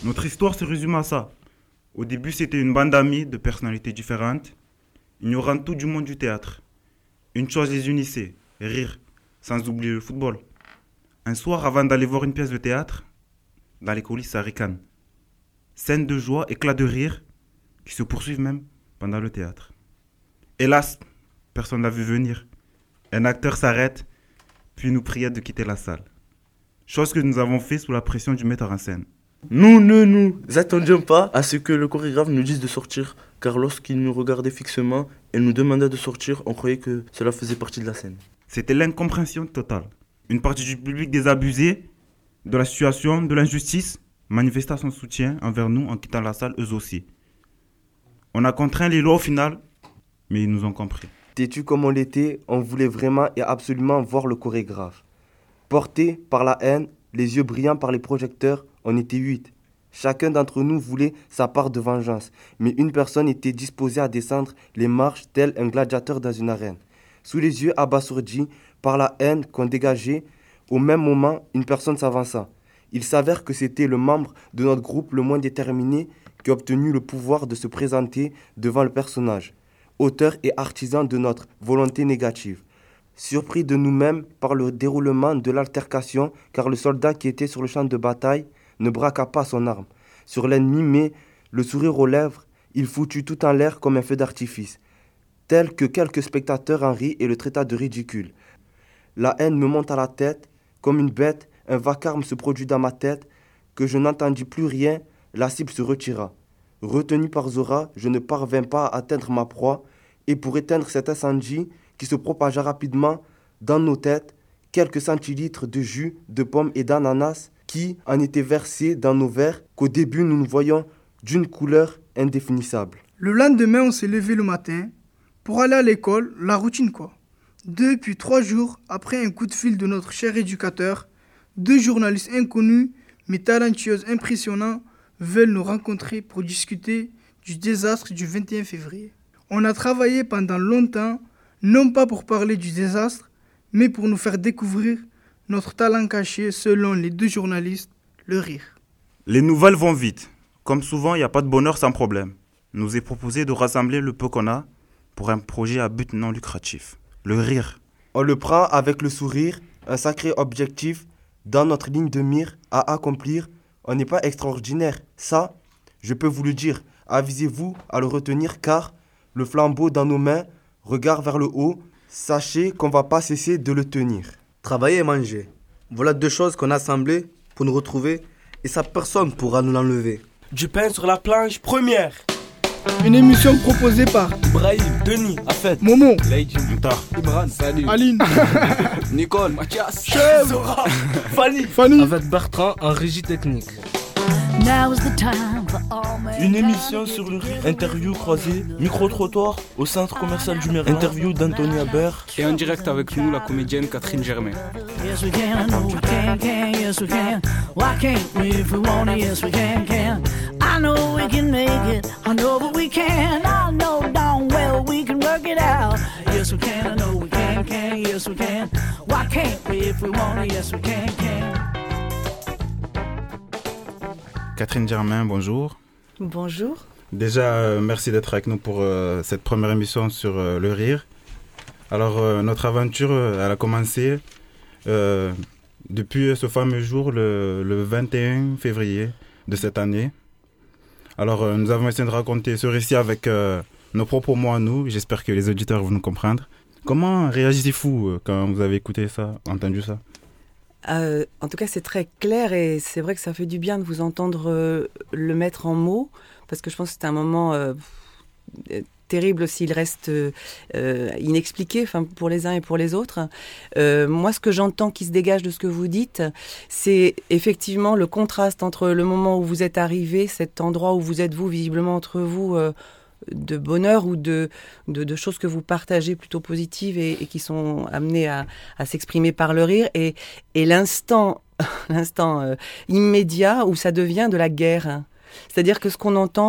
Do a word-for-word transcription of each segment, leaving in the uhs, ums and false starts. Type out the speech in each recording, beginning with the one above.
Notre histoire se résume à ça. Au début, c'était une bande d'amis de personnalités différentes, ignorant tout du monde du théâtre. Une chose les unissait, rire, sans oublier le football. Un soir, avant d'aller voir une pièce de théâtre, dans les coulisses, ça ricane. Scène de joie, éclats de rire, qui se poursuivent même pendant le théâtre. Hélas, personne n'a vu venir. Un acteur s'arrête, puis nous priait de quitter la salle. Chose que nous avons fait sous la pression du metteur en scène. Nous ne nous attendions pas à ce que le chorégraphe nous dise de sortir, car lorsqu'il nous regardait fixement et nous demandait de sortir, on croyait que cela faisait partie de la scène. C'était l'incompréhension totale. Une partie du public désabusé de la situation, de l'injustice, manifesta son soutien envers nous en quittant la salle eux aussi. On a contraint les lois au final, mais ils nous ont compris. Têtu comme on l'était, on voulait vraiment et absolument voir le chorégraphe. Porté par la haine, les yeux brillants par les projecteurs, on était huit. Chacun d'entre nous voulait sa part de vengeance, mais une personne était disposée à descendre les marches tel un gladiateur dans une arène. Sous les yeux abasourdis par la haine qu'on dégageait, au même moment, une personne s'avança. Il s'avère que c'était le membre de notre groupe le moins déterminé qui a obtenu le pouvoir de se présenter devant le personnage, auteur et artisan de notre volonté négative. Surpris de nous-mêmes par le déroulement de l'altercation, car le soldat qui était sur le champ de bataille ne braqua pas son arme sur l'ennemi, mais, le sourire aux lèvres, il foutit tout en l'air comme un feu d'artifice, tel que quelques spectateurs en rient et le traita de ridicule. La haine me monte à la tête, comme une bête, un vacarme se produit dans ma tête, que je n'entendis plus rien, la cible se retira. Retenu par Zora, je ne parvins pas à atteindre ma proie, et pour éteindre cet incendie qui se propagea rapidement dans nos têtes, quelques centilitres de jus de pomme et d'ananas qui en étaient versés dans nos verres, qu'au début nous nous voyions d'une couleur indéfinissable. Le lendemain, on s'est levé le matin pour aller à l'école, la routine quoi. Deux puis trois jours après un coup de fil de notre cher éducateur, deux journalistes inconnus mais talentueux impressionnants veulent nous rencontrer pour discuter du désastre du vingt et un février. On a travaillé pendant longtemps, non pas pour parler du désastre, mais pour nous faire découvrir notre talent caché selon les deux journalistes, le rire. Les nouvelles vont vite. Comme souvent, il n'y a pas de bonheur sans problème. Nous est proposé de rassembler le peu qu'on a pour un projet à but non lucratif. Le rire. On le prend avec le sourire, un sacré objectif dans notre ligne de mire à accomplir. On n'est pas extraordinaire, ça, je peux vous le dire. Avisez-vous à le retenir car le flambeau dans nos mains, regard vers le haut, sachez qu'on ne va pas cesser de le tenir. Travailler et manger. Voilà deux choses qu'on a assemblées pour nous retrouver et ça personne ne pourra nous l'enlever. Du pain sur la planche, première. Une émission proposée par Brahim, Denis, Afet, Momo, Leïdji, Moutar, Ibran, Salut, Aline, Nicole, Mathias, Chef, Zora, Fanny, Fanny, avec Bertrand en régie technique. Une émission sur le rire, interview croisée, micro-trottoir au centre commercial du Merlin, interview d'Anthony Habert. Et en direct avec nous, la comédienne Catherine Germain. Yes, we can, I know we can, can, yes, we can. Why can't we if we want it? Yes, we can, can. I know we can make it, I know that we can. I know darn well we can work it out. Yes, we can, I know we can, can, yes, we can. Why can't we if we want it? Yes, we can, can. Catherine Germain, bonjour. Bonjour. Déjà, euh, merci d'être avec nous pour euh, cette première émission sur euh, le rire. Alors, euh, notre aventure, euh, elle a commencé euh, depuis ce fameux jour, le, le vingt et un février de cette année. Alors, euh, nous avons essayé de raconter ce récit avec euh, nos propres mots à nous. J'espère que les auditeurs vont nous comprendre. Comment réagissez-vous euh, quand vous avez écouté ça, entendu ça ? Euh, en tout cas, c'est très clair et c'est vrai que ça fait du bien de vous entendre euh, le mettre en mots parce que je pense que c'est un moment euh, terrible s'il reste euh, inexpliqué, enfin pour les uns et pour les autres. Euh, moi, ce que j'entends qui se dégage de ce que vous dites, c'est effectivement le contraste entre le moment où vous êtes arrivé, cet endroit où vous êtes vous, visiblement entre vous. Euh, de bonheur ou de, de, de choses que vous partagez plutôt positives et, et qui sont amenées à, à s'exprimer par le rire et, et l'instant, l'instant euh, immédiat où ça devient de la guerre. C'est-à-dire que ce qu'on entend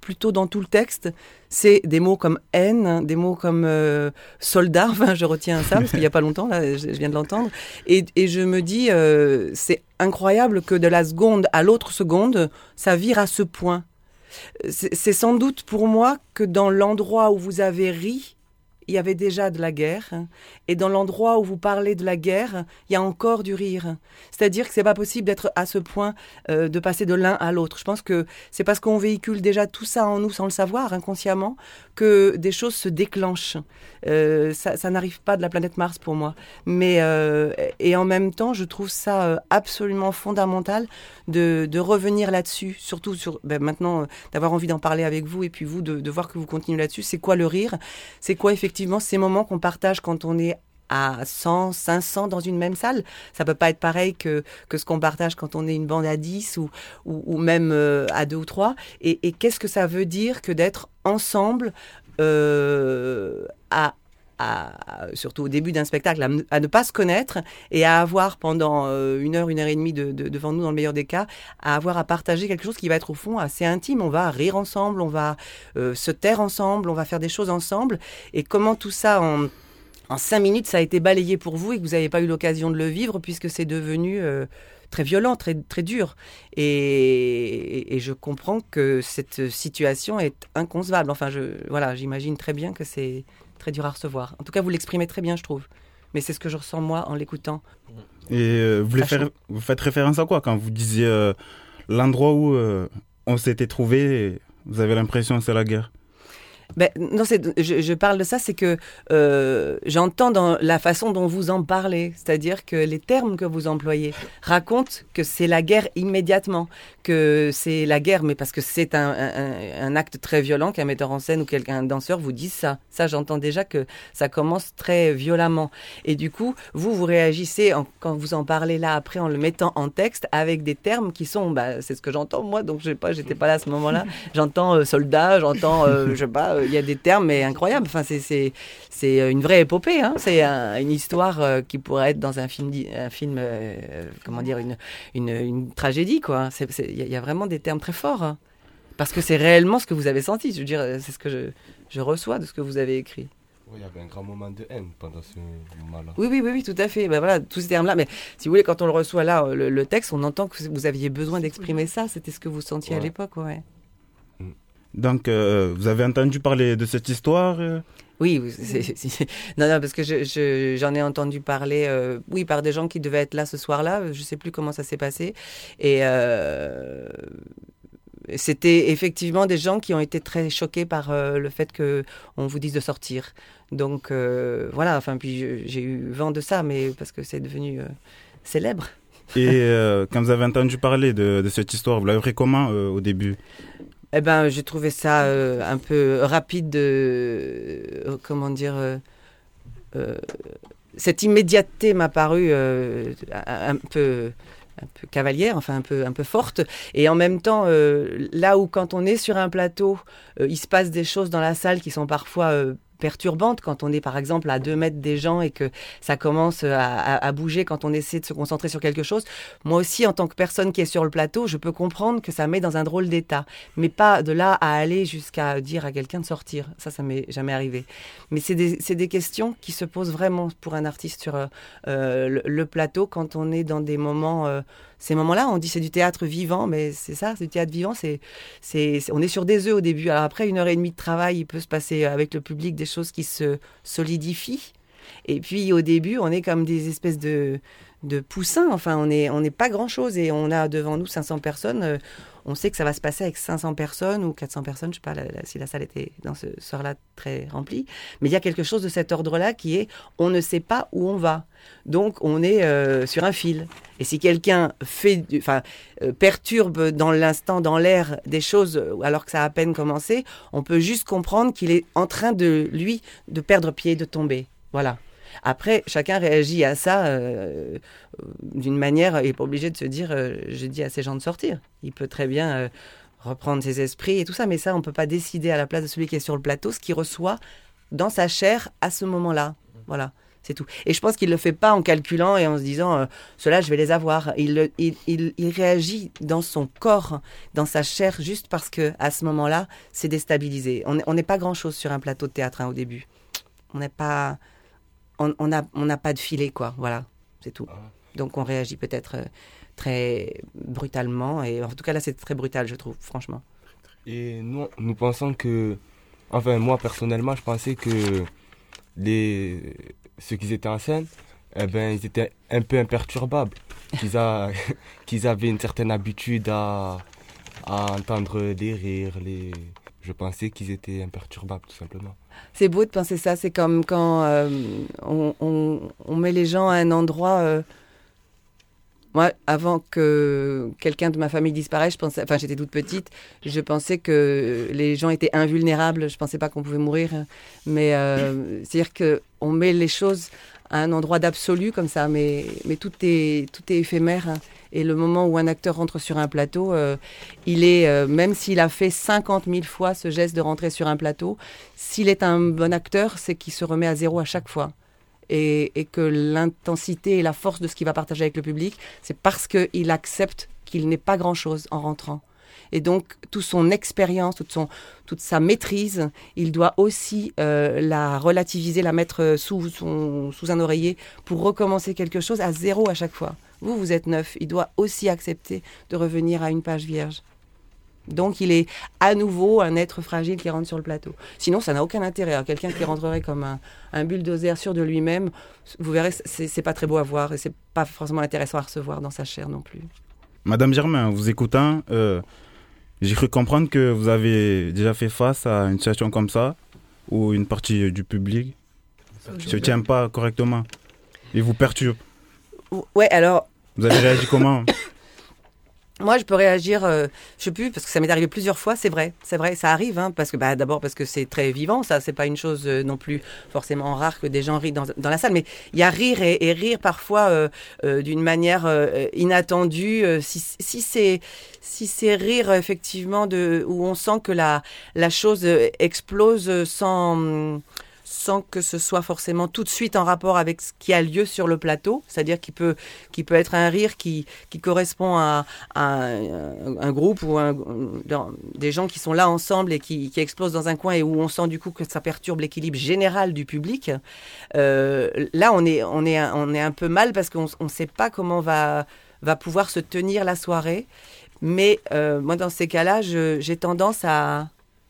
plutôt dans tout le texte, c'est des mots comme haine, des mots comme euh, soldat, enfin je retiens ça parce qu'il n'y a pas longtemps, là, je, je viens de l'entendre, et, et je me dis, euh, c'est incroyable que de la seconde à l'autre seconde, ça vire à ce point. C'est, c'est sans doute pour moi que dans l'endroit où vous avez ri, il y avait déjà de la guerre, hein, et dans l'endroit où vous parlez de la guerre, il y a encore du rire. C'est-à-dire que c'est pas possible d'être à ce point, euh, de passer de l'un à l'autre. Je pense que c'est parce qu'on véhicule déjà tout ça en nous sans le savoir, inconsciemment, que des choses se déclenchent. Euh, ça, ça n'arrive pas de la planète Mars pour moi. Mais, euh, et en même temps, je trouve ça euh, absolument fondamental de, de revenir là-dessus, surtout sur, ben, maintenant, euh, d'avoir envie d'en parler avec vous, et puis vous, de, de voir que vous continuez là-dessus. C'est quoi le rire ? C'est quoi effectivement ces moments qu'on partage quand on est à cent, cinq cents dans une même salle? Ça peut pas être pareil que, que ce qu'on partage quand on est une bande à dix ou, ou, ou même euh, à deux ou trois. Et, et qu'est-ce que ça veut dire que d'être ensemble euh, à, à, surtout au début d'un spectacle, à, à ne pas se connaître et à avoir pendant euh, une heure, une heure et demie de, de, devant nous, dans le meilleur des cas, à avoir à partager quelque chose qui va être au fond assez intime. On va rire ensemble, on va euh, se taire ensemble, on va faire des choses ensemble. Et comment tout ça, en, en cinq minutes, ça a été balayé pour vous et que vous n'avez pas eu l'occasion de le vivre puisque c'est devenu euh, très violent, très, très dur. Et, et, et je comprends que cette situation est inconcevable. Enfin, je, voilà, j'imagine très bien que c'est très dur à recevoir. En tout cas, vous l'exprimez très bien, je trouve. Mais c'est ce que je ressens, moi, en l'écoutant. Et euh, vous, voulez faire, vous faites référence à quoi quand vous disiez euh, l'endroit où euh, on s'était trouvé, vous avez l'impression que c'est la guerre? Ben, non, c'est, je, je parle de ça, c'est que euh, j'entends dans la façon dont vous en parlez, c'est-à-dire que les termes que vous employez racontent que c'est la guerre immédiatement, que c'est la guerre, mais parce que c'est un, un, un acte très violent qu'un metteur en scène ou quelqu'un, un danseur vous dise ça. Ça, j'entends déjà que ça commence très violemment. Et du coup, vous, vous réagissez en, quand vous en parlez là après en le mettant en texte avec des termes qui sont, bah, c'est ce que j'entends moi, donc je sais pas, j'étais pas là à ce moment-là. J'entends euh, soldat, j'entends, euh, je sais pas. Il y a des termes mais incroyables. Enfin, c'est, c'est, c'est une vraie épopée. Hein. C'est un, une histoire euh, qui pourrait être dans un film, un film euh, comment dire, une, une, une tragédie, quoi. C'est, c'est, il y a vraiment des termes très forts. Hein. Parce que c'est réellement ce que vous avez senti. Je veux dire, c'est ce que je, je reçois de ce que vous avez écrit. Oui, il y avait un grand moment de haine pendant ce moment-là. Oui, oui, oui, oui, tout à fait. Ben voilà, tous ces termes-là. Mais si vous voulez, quand on le reçoit là, le, le texte, on entend que vous aviez besoin d'exprimer ça. C'était ce que vous sentiez ouais. à l'époque, ouais. Donc, euh, vous avez entendu parler de cette histoire euh... Oui, c'est, c'est, c'est... non, non, parce que je, je, j'en ai entendu parler, euh, oui, par des gens qui devaient être là ce soir-là. Je ne sais plus comment ça s'est passé. Et euh, c'était effectivement des gens qui ont été très choqués par euh, le fait qu'on vous dise de sortir. Donc, euh, voilà, enfin, puis je, j'ai eu vent de ça, mais parce que c'est devenu euh, célèbre. Et euh, quand vous avez entendu parler de, de cette histoire, vous l'avez pris comment euh, au début ? Eh ben, j'ai trouvé ça euh, un peu rapide, de, euh, comment dire, euh, euh, cette immédiateté m'a paru euh, un, un peu, un peu cavalière, enfin un peu, un peu forte. Et en même temps, euh, là où quand on est sur un plateau, euh, il se passe des choses dans la salle qui sont parfois euh, perturbante quand on est par exemple à deux mètres des gens et que ça commence à, à, à bouger quand on essaie de se concentrer sur quelque chose. Moi aussi, en tant que personne qui est sur le plateau, je peux comprendre que ça met dans un drôle d'état. Mais pas de là à aller jusqu'à dire à quelqu'un de sortir. Ça, ça m'est jamais arrivé. Mais c'est des, c'est des questions qui se posent vraiment pour un artiste sur euh, le, le plateau quand on est dans des moments... Euh, Ces moments-là, on dit c'est du théâtre vivant, mais c'est ça, c'est du théâtre vivant. C'est, c'est, c'est, on est sur des œufs au début. Alors après une heure et demie de travail, il peut se passer avec le public des choses qui se solidifient. Et puis au début, on est comme des espèces de, de poussins. Enfin, on n'est on n'est pas grand-chose et on a devant nous cinq cents personnes. Euh, on sait que ça va se passer avec cinq cents personnes ou quatre cents personnes. Je ne sais pas la, la, si la salle était dans ce soir-là très remplie. Mais il y a quelque chose de cet ordre-là qui est on ne sait pas où on va. Donc, on est euh, sur un fil. Et si quelqu'un fait, enfin, euh, perturbe dans l'instant, dans l'air, des choses alors que ça a à peine commencé, on peut juste comprendre qu'il est en train de, lui, de perdre pied, de tomber. Voilà. Après, chacun réagit à ça euh, d'une manière, il n'est pas obligé de se dire euh, « je dis à ces gens de sortir ». Il peut très bien euh, reprendre ses esprits et tout ça, mais ça, on ne peut pas décider à la place de celui qui est sur le plateau ce qu'il reçoit dans sa chair à ce moment-là. Voilà. C'est tout. Et je pense qu'il ne le fait pas en calculant et en se disant euh, « ceux-là, je vais les avoir ». Il, il, il, il réagit dans son corps, dans sa chair, juste parce qu'à ce moment-là, c'est déstabilisé. On n'est pas grand-chose sur un plateau de théâtre hein, au début. On n'est pas... On n'a on a pas de filet, quoi. Voilà, c'est tout. Donc on réagit peut-être euh, très brutalement. Et en tout cas, là, c'est très brutal, je trouve, franchement. Et nous, nous pensons que... Enfin, moi, personnellement, je pensais que les... ceux qui étaient en scène, eh ben, ils étaient un peu imperturbables. Qu'ils, a... qu'ils avaient une certaine habitude à... à entendre des rires. Les... Je pensais qu'ils étaient imperturbables, tout simplement. C'est beau de penser ça. C'est comme quand euh, on, on, on met les gens à un endroit... Euh... Moi, avant que quelqu'un de ma famille disparaisse, je pensais, enfin, j'étais toute petite, je pensais que les gens étaient invulnérables. Je pensais pas qu'on pouvait mourir. Mais euh, c'est-à-dire qu'on met les choses à un endroit d'absolu comme ça, mais, mais tout est, tout est éphémère. Hein. Et le moment où un acteur rentre sur un plateau, euh, il est, euh, même s'il a fait cinquante mille fois ce geste de rentrer sur un plateau, s'il est un bon acteur, c'est qu'il se remet à zéro à chaque fois. Et, et que l'intensité et la force de ce qu'il va partager avec le public, c'est parce qu'il accepte qu'il n'est pas grand-chose en rentrant. Et donc, toute son expérience, toute, son, toute sa maîtrise, il doit aussi euh, la relativiser, la mettre sous, son, sous un oreiller pour recommencer quelque chose à zéro à chaque fois. Vous, vous êtes neuf. Il doit aussi accepter de revenir à une page vierge. Donc, il est à nouveau un être fragile qui rentre sur le plateau. Sinon, ça n'a aucun intérêt. Alors, quelqu'un qui rentrerait comme un, un bulldozer sûr de lui-même, vous verrez, c'est, c'est pas très beau à voir et c'est pas forcément intéressant à recevoir dans sa chair non plus. Madame Germain, vous écoutant, euh, j'ai cru comprendre que vous avez déjà fait face à une situation comme ça, où une partie du public ne se tient pas correctement et vous perturbe. Ouais, alors... Vous avez réagi comment ? Moi, je peux réagir, euh, je sais plus, parce que ça m'est arrivé plusieurs fois, c'est vrai, c'est vrai, ça arrive, hein, parce que bah, d'abord parce que c'est très vivant, ça, c'est pas une chose euh, non plus forcément rare que des gens rient dans, dans la salle, mais il y a rire et, et rire parfois euh, euh, d'une manière euh, inattendue, euh, si, si c'est si c'est rire effectivement de où on sent que la la chose explose sans sans que ce soit forcément tout de suite en rapport avec ce qui a lieu sur le plateau, c'est-à-dire qu'il peut, qu'il peut être un rire qui, qui correspond à, à un, un groupe ou un, des gens qui sont là ensemble et qui, qui explosent dans un coin et où on sent du coup que ça perturbe l'équilibre général du public. Euh, là, on est, on, est, on est un peu mal parce qu'on ne sait pas comment va, va pouvoir se tenir la soirée. Mais euh, moi, dans ces cas-là, je, j'ai tendance à...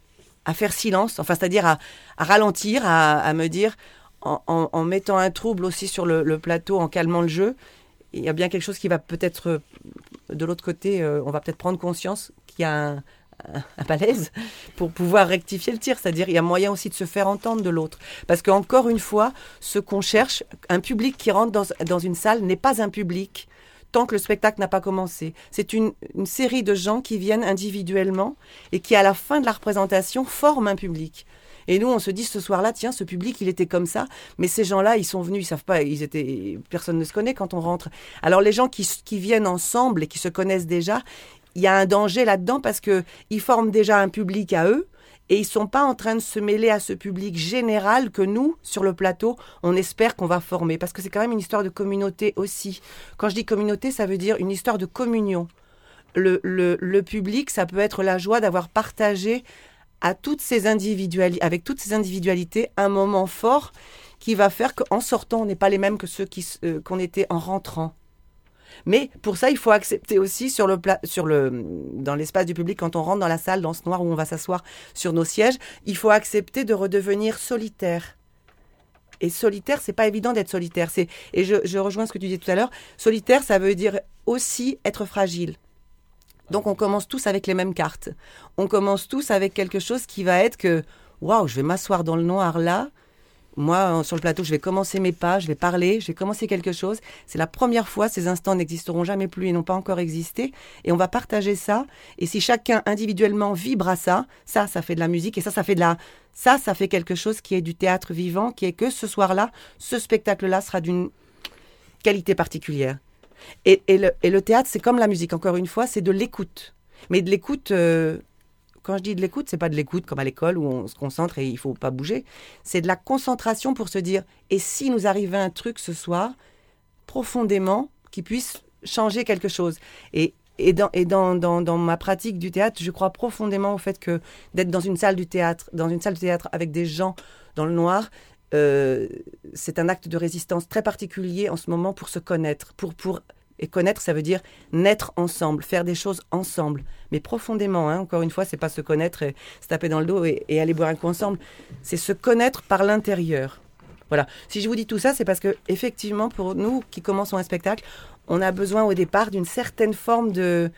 à faire silence, enfin c'est-à-dire à, à ralentir, à, à me dire, en, en, en mettant un trouble aussi sur le, le plateau, en calmant le jeu, il y a bien quelque chose qui va peut-être, de l'autre côté, euh, on va peut-être prendre conscience qu'il y a un, un, un malaise pour pouvoir rectifier le tir, c'est-à-dire il y a moyen aussi de se faire entendre de l'autre. Parce qu'encore une fois, ce qu'on cherche, un public qui rentre dans, dans une salle n'est pas un public tant que le spectacle n'a pas commencé. C'est une, une série de gens qui viennent individuellement et qui, à la fin de la représentation, forment un public. Et nous, on se dit ce soir-là, tiens, ce public, il était comme ça, mais ces gens-là, ils sont venus, ils savent pas, ils étaient, personne ne se connaît quand on rentre. Alors les gens qui, qui viennent ensemble et qui se connaissent déjà, il y a un danger là-dedans parce que ils forment déjà un public à eux. Et ils ne sont pas en train de se mêler à ce public général que nous, sur le plateau, on espère qu'on va former. Parce que c'est quand même une histoire de communauté aussi. Quand je dis communauté, ça veut dire une histoire de communion. Le, le, le public, ça peut être la joie d'avoir partagé à toutes ces individuali- avec toutes ces individualités un moment fort qui va faire qu'en sortant, on n'est pas les mêmes que ceux qui, euh, qu'on était en rentrant. Mais pour ça, il faut accepter aussi sur le pla- sur le, dans l'espace du public, quand on rentre dans la salle, dans ce noir où on va s'asseoir sur nos sièges, il faut accepter de redevenir solitaire. Et solitaire, c'est pas évident d'être solitaire. C'est, et je, je rejoins ce que tu disais tout à l'heure, solitaire, ça veut dire aussi être fragile. Donc on commence tous avec les mêmes cartes. On commence tous avec quelque chose qui va être que, waouh, je vais m'asseoir dans le noir là, moi, sur le plateau, je vais commencer mes pas, je vais parler, je vais commencer quelque chose. C'est la première fois, ces instants n'existeront jamais plus et n'ont pas encore existé. Et on va partager ça. Et si chacun individuellement vibre à ça, ça, ça fait de la musique. Et ça, ça fait de la... Ça, ça fait quelque chose qui est du théâtre vivant, qui est que ce soir-là, ce spectacle-là sera d'une qualité particulière. Et, et, le, et le théâtre, c'est comme la musique. Encore une fois, c'est de l'écoute. Mais de l'écoute... Euh, quand je dis de l'écoute, c'est pas de l'écoute comme à l'école où on se concentre et il faut pas bouger. C'est de la concentration pour se dire, et si nous arrivait un truc ce soir, profondément, qui puisse changer quelque chose. Et, et, dans, et dans, dans, dans ma pratique du théâtre, je crois profondément au fait que d'être dans une salle du théâtre, dans une salle de théâtre avec des gens dans le noir, euh, c'est un acte de résistance très particulier en ce moment pour se connaître, pour... pour Et connaître, ça veut dire naître ensemble, faire des choses ensemble. Mais profondément, hein, encore une fois, c'est pas se connaître et se taper dans le dos et, et aller boire un coup ensemble. C'est se connaître par l'intérieur. Voilà. Si je vous dis tout ça, c'est parce que effectivement, pour nous qui commençons un spectacle, on a besoin au départ d'une certaine forme de,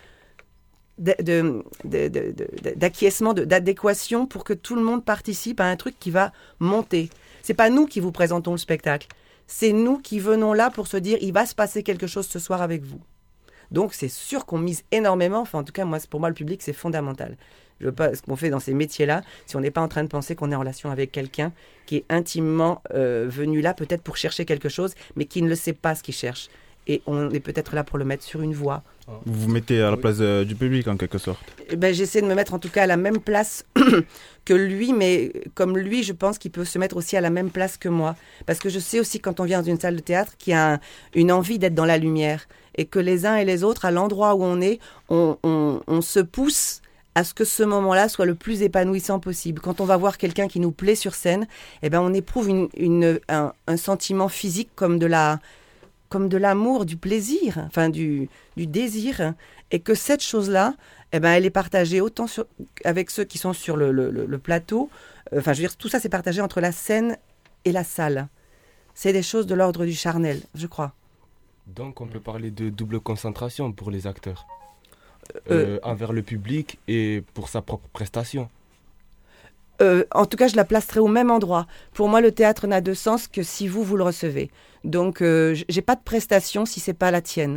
de, de, de, de, de, d'acquiescement, de, d'adéquation pour que tout le monde participe à un truc qui va monter. C'est pas nous qui vous présentons le spectacle. C'est nous qui venons là pour se dire il va se passer quelque chose ce soir avec vous. Donc c'est sûr qu'on mise énormément, enfin en tout cas moi, pour moi le public c'est fondamental. Je veux pas, ce qu'on fait dans ces métiers-là, si on n'est pas en train de penser qu'on est en relation avec quelqu'un qui est intimement euh, venu là peut-être pour chercher quelque chose, mais qui ne le sait pas ce qu'il cherche. Et on est peut-être là pour le mettre sur une voie. Vous vous mettez à la place euh, du public en quelque sorte. Eh ben, j'essaie de me mettre en tout cas à la même place que lui, mais comme lui, je pense qu'il peut se mettre aussi à la même place que moi. Parce que je sais aussi quand on vient dans une salle de théâtre qu'il y a un, une envie d'être dans la lumière. Et que les uns et les autres, à l'endroit où on est, on, on, on se pousse à ce que ce moment-là soit le plus épanouissant possible. Quand on va voir quelqu'un qui nous plaît sur scène, eh ben, on éprouve une, une, un, un sentiment physique comme de la... comme de l'amour, du plaisir, enfin du, du désir, et que cette chose-là, eh ben, elle est partagée autant sur, avec ceux qui sont sur le, le, le plateau, enfin je veux dire, tout ça c'est partagé entre la scène et la salle. C'est des choses de l'ordre du charnel, je crois. Donc on peut parler de double concentration pour les acteurs, euh, euh, envers le public et pour sa propre prestation. Euh, en tout cas, je la placerai au même endroit. Pour moi, le théâtre n'a de sens que si vous, vous le recevez. Donc, euh, j'ai pas de prestation si c'est pas la tienne.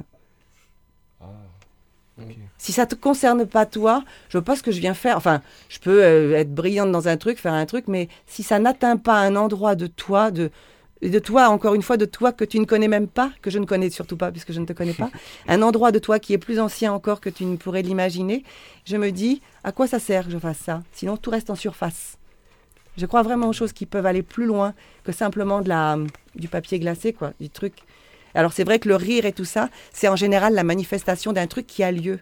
Ah, okay. Si ça te concerne pas toi, je vois pas ce que je viens faire. Enfin, je peux euh, être brillante dans un truc, faire un truc, mais si ça n'atteint pas un endroit de toi, de de toi, encore une fois, de toi que tu ne connais même pas, que je ne connais surtout pas puisque je ne te connais pas, un endroit de toi qui est plus ancien encore que tu ne pourrais l'imaginer, je me dis, à quoi ça sert que je fasse ça ? Sinon, tout reste en surface. Je crois vraiment aux choses qui peuvent aller plus loin que simplement de la, du papier glacé, quoi, du truc. Alors, c'est vrai que le rire et tout ça, c'est en général la manifestation d'un truc qui a lieu.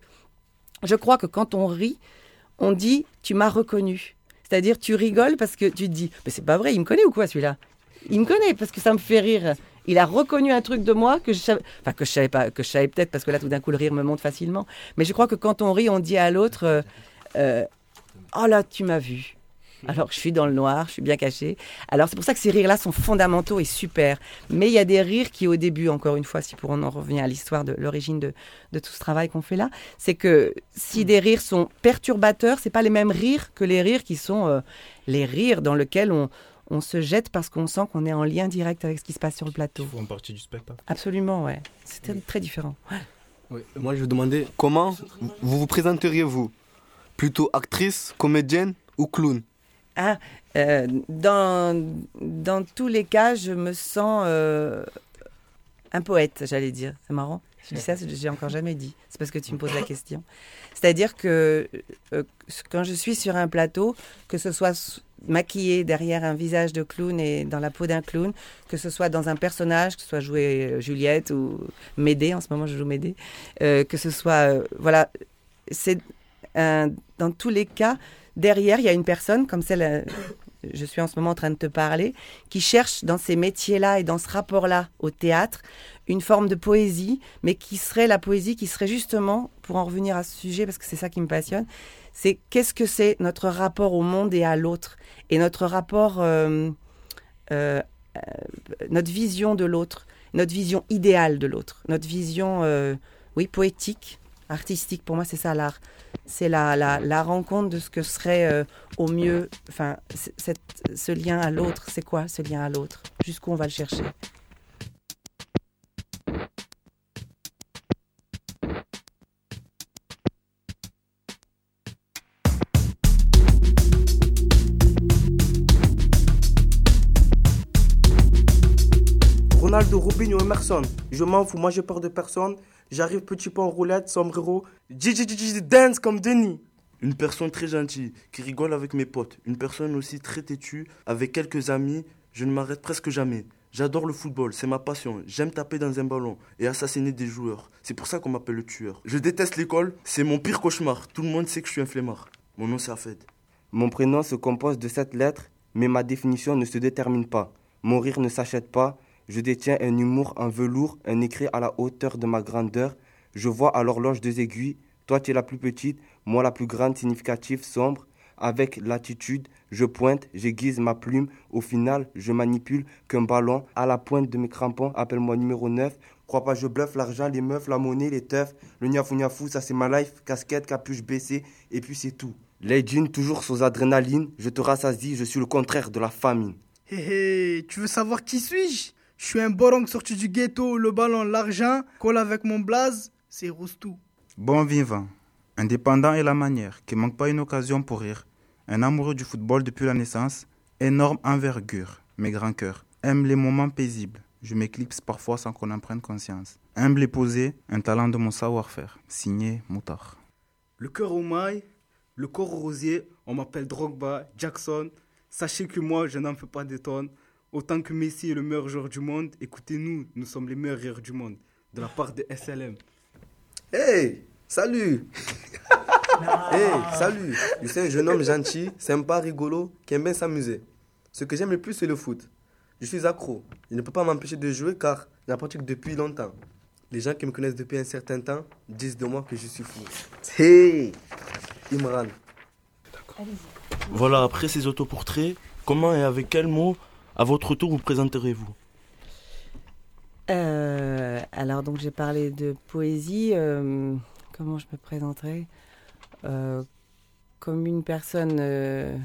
Je crois que quand on rit, on dit, tu m'as reconnu. C'est-à-dire, tu rigoles parce que tu te dis, mais c'est pas vrai, il me connaît ou quoi, celui-là ? Il me connaît parce que ça me fait rire. Il a reconnu un truc de moi que je savais, enfin que je savais pas, que je savais peut-être parce que là tout d'un coup le rire me monte facilement. Mais je crois que quand on rit, on dit à l'autre, euh, euh, oh là tu m'as vu. Alors je suis dans le noir, je suis bien cachée. Alors c'est pour ça que ces rires-là sont fondamentaux et super. Mais il y a des rires qui au début, encore une fois, si pour on en revient à l'histoire de l'origine de, de tout ce travail qu'on fait là, c'est que si des rires sont perturbateurs, c'est pas les mêmes rires que les rires qui sont euh, les rires dans lesquels on on se jette parce qu'on sent qu'on est en lien direct avec ce qui se passe sur le plateau. Ils font partie du spectacle. Absolument, ouais. C'est oui. très différent. Ouais. Oui. Moi, je vous demandais comment vous vous présenteriez-vous ? Plutôt actrice, comédienne ou clown ? Ah, euh, dans, dans tous les cas, je me sens euh, un poète, j'allais dire. C'est marrant. Je dis ça, j'ai encore jamais dit. C'est parce que tu me poses la question. C'est-à-dire que euh, quand je suis sur un plateau, que ce soit maquillée derrière un visage de clown et dans la peau d'un clown, que ce soit dans un personnage, que ce soit jouer Juliette ou Médée, en ce moment je joue Médée, euh, que ce soit, euh, voilà, c'est un, dans tous les cas, derrière il y a une personne comme celle, euh, je suis en ce moment en train de te parler, qui cherche dans ces métiers-là et dans ce rapport-là au théâtre, une forme de poésie, mais qui serait la poésie qui serait justement, pour en revenir à ce sujet, parce que c'est ça qui me passionne, c'est qu'est-ce que c'est notre rapport au monde et à l'autre, et notre rapport, euh, euh, euh, notre vision de l'autre, notre vision idéale de l'autre, notre vision, euh, oui, poétique, artistique. Pour moi, c'est ça l'art. C'est la, la, la rencontre de ce que serait euh, au mieux, enfin, cette, ce lien à l'autre. C'est quoi ce lien à l'autre ? Jusqu'où on va le chercher ? Ronaldo, Robinho, Emerson. Je m'en fous, moi j'ai peur de personne. J'arrive petit peu en roulette, sombrero. Gigi, Gigi, dance comme Denis. Une personne très gentille, qui rigole avec mes potes. Une personne aussi très têtue, avec quelques amis. Je ne m'arrête presque jamais. J'adore le football, c'est ma passion. J'aime taper dans un ballon et assassiner des joueurs. C'est pour ça qu'on m'appelle le tueur. Je déteste l'école, c'est mon pire cauchemar. Tout le monde sait que je suis un flemmard. Mon nom c'est Afed. Mon prénom se compose de sept lettres, mais ma définition ne se détermine pas. Mon rire ne s'achète pas. Je détiens un humour en velours, un écrit à la hauteur de ma grandeur. Je vois à l'horloge deux aiguilles. Toi tu es la plus petite, moi la plus grande, significative, sombre. Avec l'attitude, je pointe, j'aiguise ma plume. Au final, je manipule qu'un ballon à la pointe de mes crampons. Appelle-moi numéro neuf. Crois pas, je bluffe l'argent, les meufs, la monnaie, les teufs. Le niafou niafou, ça c'est ma life. Casquette, capuche baissée, et puis c'est tout. Les jeans toujours sous adrénaline. Je te rassasie, je suis le contraire de la famine. Hé hé, tu veux savoir qui suis-je? Je suis un borong sorti du ghetto, le ballon, l'argent. Colle avec mon blaze, c'est Roustou. Bon vivant, indépendant est la manière, qui manque pas une occasion pour rire. Un amoureux du football depuis la naissance, énorme envergure, mais grand cœur. Aime les moments paisibles, je m'éclipse parfois sans qu'on en prenne conscience. Humble et posé, un talent de mon savoir-faire. Signé Moutard. Le cœur au mail, le corps au rosier, on m'appelle Drogba, Jackson. Sachez que moi, je n'en fais pas des tonnes. Autant que Messi est le meilleur joueur du monde, écoutez-nous, nous sommes les meilleurs rires du monde. De la part de S L M. Hey, salut. Hey, salut. Je suis un jeune homme gentil, sympa, rigolo, qui aime bien s'amuser. Ce que j'aime le plus, c'est le foot. Je suis accro. Je ne peux pas m'empêcher de jouer car je la pratique depuis longtemps. Les gens qui me connaissent depuis un certain temps disent de moi que je suis fou. Hey, Imran. Voilà, après ces autoportraits, comment et avec quels mots, à votre tour, vous présenterez-vous? Euh, alors donc j'ai parlé de poésie. Euh, comment je me présenterai euh, comme une personne euh,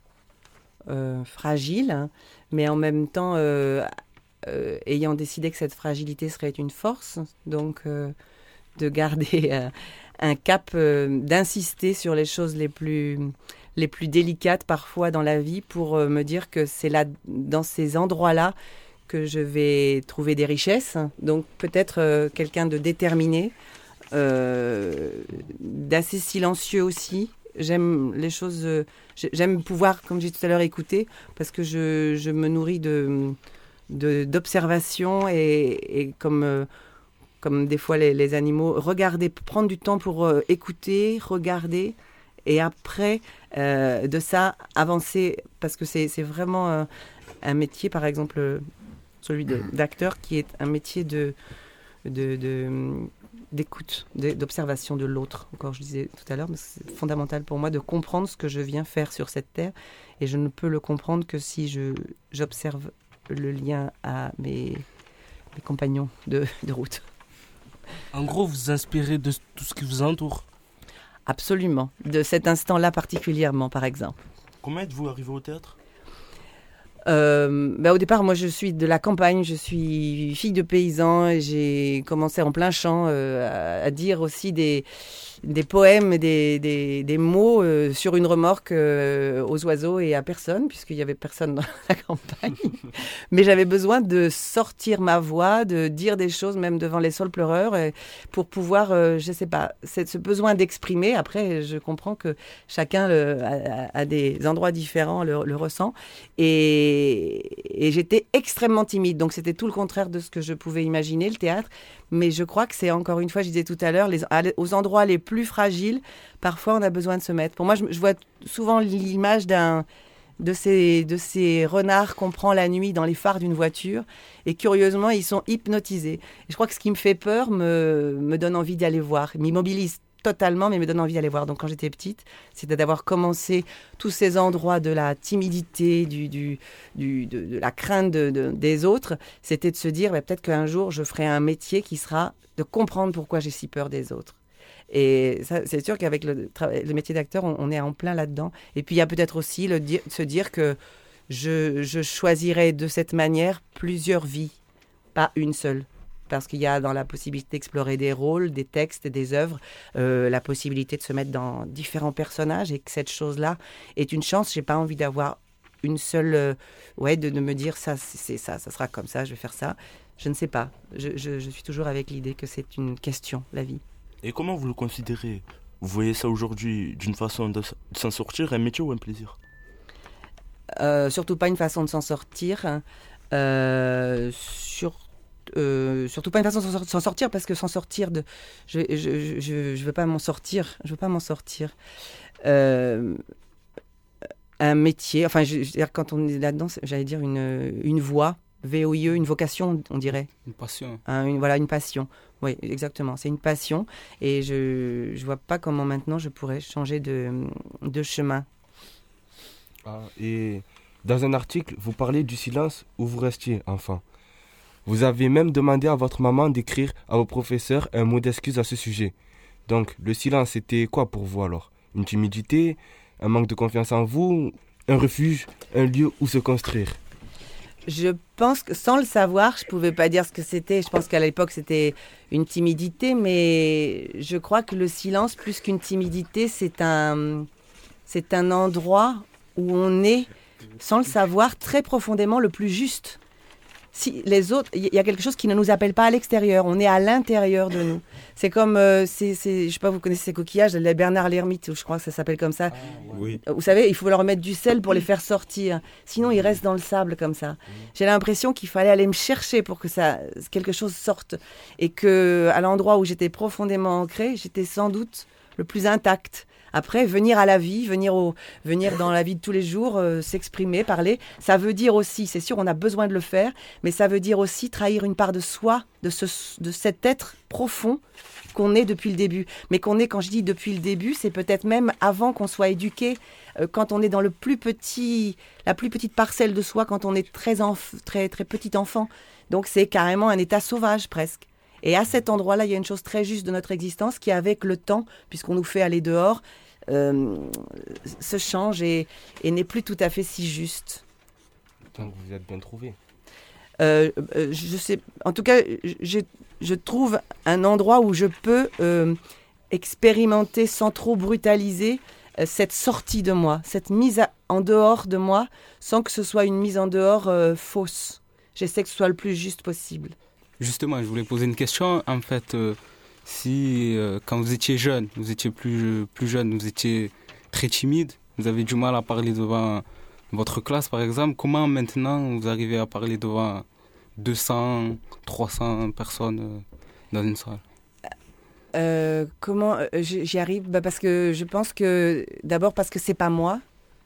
euh, fragile, hein, mais en même temps euh, euh, ayant décidé que cette fragilité serait une force, donc euh, de garder euh, un cap, euh, d'insister sur les choses les plus les plus délicates parfois dans la vie pour euh, me dire que c'est là, dans ces endroits-là, que je vais trouver des richesses, donc peut-être euh, quelqu'un de déterminé, euh, d'assez silencieux aussi. J'aime les choses, euh, j'aime pouvoir, comme j'ai dit tout à l'heure, écouter, parce que je, je me nourris de, de, d'observation et, et comme, euh, comme des fois les, les animaux, regarder, prendre du temps pour euh, écouter, regarder, et après, euh, de ça, avancer, parce que c'est, c'est vraiment euh, un métier, par exemple, celui de, d'acteur, qui est un métier de, de, de, d'écoute, de, d'observation de l'autre. Encore, je disais tout à l'heure, mais c'est fondamental pour moi de comprendre ce que je viens faire sur cette terre, et je ne peux le comprendre que si je, j'observe le lien à mes, mes compagnons de, de route. En gros, vous vous inspirez de tout ce qui vous entoure? Absolument, de cet instant-là particulièrement, par exemple. Comment êtes-vous arrivé au théâtre ? Euh, bah au départ, moi, je suis de la campagne, je suis fille de paysan, et j'ai commencé en plein champ euh, à, à dire aussi des, des poèmes, des, des, des mots euh, sur une remorque euh, aux oiseaux et à personne, puisqu'il n'y avait personne dans la campagne. Mais j'avais besoin de sortir ma voix, de dire des choses, même devant les saules pleureurs, et pour pouvoir, euh, je ne sais pas, c'est ce besoin d'exprimer. Après, je comprends que chacun le, a, a des endroits différents, le, le ressent. Et Et, et j'étais extrêmement timide, donc c'était tout le contraire de ce que je pouvais imaginer, le théâtre. Mais je crois que c'est, encore une fois, je disais tout à l'heure, les, aux endroits les plus fragiles, parfois on a besoin de se mettre. Pour moi, je, je vois souvent l'image d'un, de, ces, de ces renards qu'on prend la nuit dans les phares d'une voiture, et curieusement, ils sont hypnotisés. Et je crois que ce qui me fait peur me, me donne envie d'y aller voir, m'immobilise totalement, mais me donne envie d'aller voir. Donc quand j'étais petite, c'était d'avoir commencé tous ces endroits de la timidité, du, du, du, de, de la crainte de, de, des autres, c'était de se dire bah, peut-être qu'un jour je ferai un métier qui sera de comprendre pourquoi j'ai si peur des autres. Et ça, c'est sûr qu'avec le, le métier d'acteur, on, on est en plein là-dedans. Et puis il y a peut-être aussi le dire, se dire que je, je choisirais de cette manière plusieurs vies, pas une seule. Parce qu'il y a dans la possibilité d'explorer des rôles, des textes, des œuvres, euh, la possibilité de se mettre dans différents personnages, et que cette chose-là est une chance. J'ai pas envie d'avoir une seule, euh, ouais, de, de me dire ça, c'est ça, ça sera comme ça, je vais faire ça. Je ne sais pas. Je, je, je suis toujours avec l'idée que c'est une question, la vie. Et comment vous le considérez, Vous voyez ça aujourd'hui d'une façon de s- de s'en sortir, un métier ou un plaisir? Euh, surtout pas une façon de s'en sortir. Euh, sur, euh, surtout pas une façon de s'en sor- s'en sortir parce que s'en sortir de, je, je, je, je veux pas m'en sortir. Je veux pas m'en sortir. Euh, un métier. Enfin, je, je veux dire, quand on est là-dedans, c'est- j'allais dire une une voie, V O I E, une vocation, on dirait. Une passion. Hein, une, voilà, une passion. Oui, exactement. C'est une passion. Et je ne vois pas comment maintenant je pourrais changer de, de chemin. Ah, et dans un article, vous parlez du silence où vous restiez enfant. Vous avez même demandé à votre maman d'écrire à vos professeurs un mot d'excuse à ce sujet. Donc, le silence, c'était quoi pour vous alors? Une timidité, un manque de confiance en vous, un refuge, un lieu où se construire? Je pense que sans le savoir, je pouvais pas dire ce que c'était. Je pense qu'à l'époque, c'était une timidité, mais je crois que le silence, plus qu'une timidité, c'est un, c'est un endroit où on est, sans le savoir, très profondément le plus juste. Si les autres, il y a quelque chose qui ne nous appelle pas à l'extérieur, on est à l'intérieur de nous. C'est comme, euh, c'est, c'est, je sais pas, vous connaissez ces coquillages, les Bernard l'Ermite, je crois que ça s'appelle comme ça. Oui. Vous savez, il faut leur mettre du sel pour les faire sortir, sinon ils restent dans le sable comme ça. J'ai l'impression qu'il fallait aller me chercher pour que ça, quelque chose sorte, et que à l'endroit où j'étais profondément ancrée, j'étais sans doute le plus intact. Après, venir à la vie, venir, au, venir dans la vie de tous les jours, euh, s'exprimer, parler, ça veut dire aussi, c'est sûr, on a besoin de le faire, mais ça veut dire aussi trahir une part de soi, de, ce, de cet être profond qu'on est depuis le début. Mais qu'on est, quand je dis depuis le début, c'est peut-être même avant qu'on soit éduqué, euh, quand on est dans le plus petit, la plus petite parcelle de soi, quand on est très, enf- très, très petit enfant. Donc c'est carrément un état sauvage presque. Et à cet endroit-là, il y a une chose très juste de notre existence qui, avec le temps, puisqu'on nous fait aller dehors, euh, se change et, et n'est plus tout à fait si juste. Donc vous êtes bien trouvé. Euh, euh, je sais, en tout cas, je, je trouve un endroit où je peux euh, expérimenter sans trop brutaliser euh, cette sortie de moi, cette mise à- en dehors de moi, sans que ce soit une mise en dehors euh, fausse. J'essaie que ce soit le plus juste possible. Justement, je voulais poser une question. En fait, euh, si euh, quand vous étiez jeune, vous étiez plus, plus jeune, vous étiez très timide, vous avez du mal à parler devant votre classe, par exemple, comment maintenant vous arrivez à parler devant deux cents, trois cents personnes euh, dans une salle? Euh, comment euh, j'y j'y arrive? Bah parce que je pense que d'abord parce que c'est pas moi,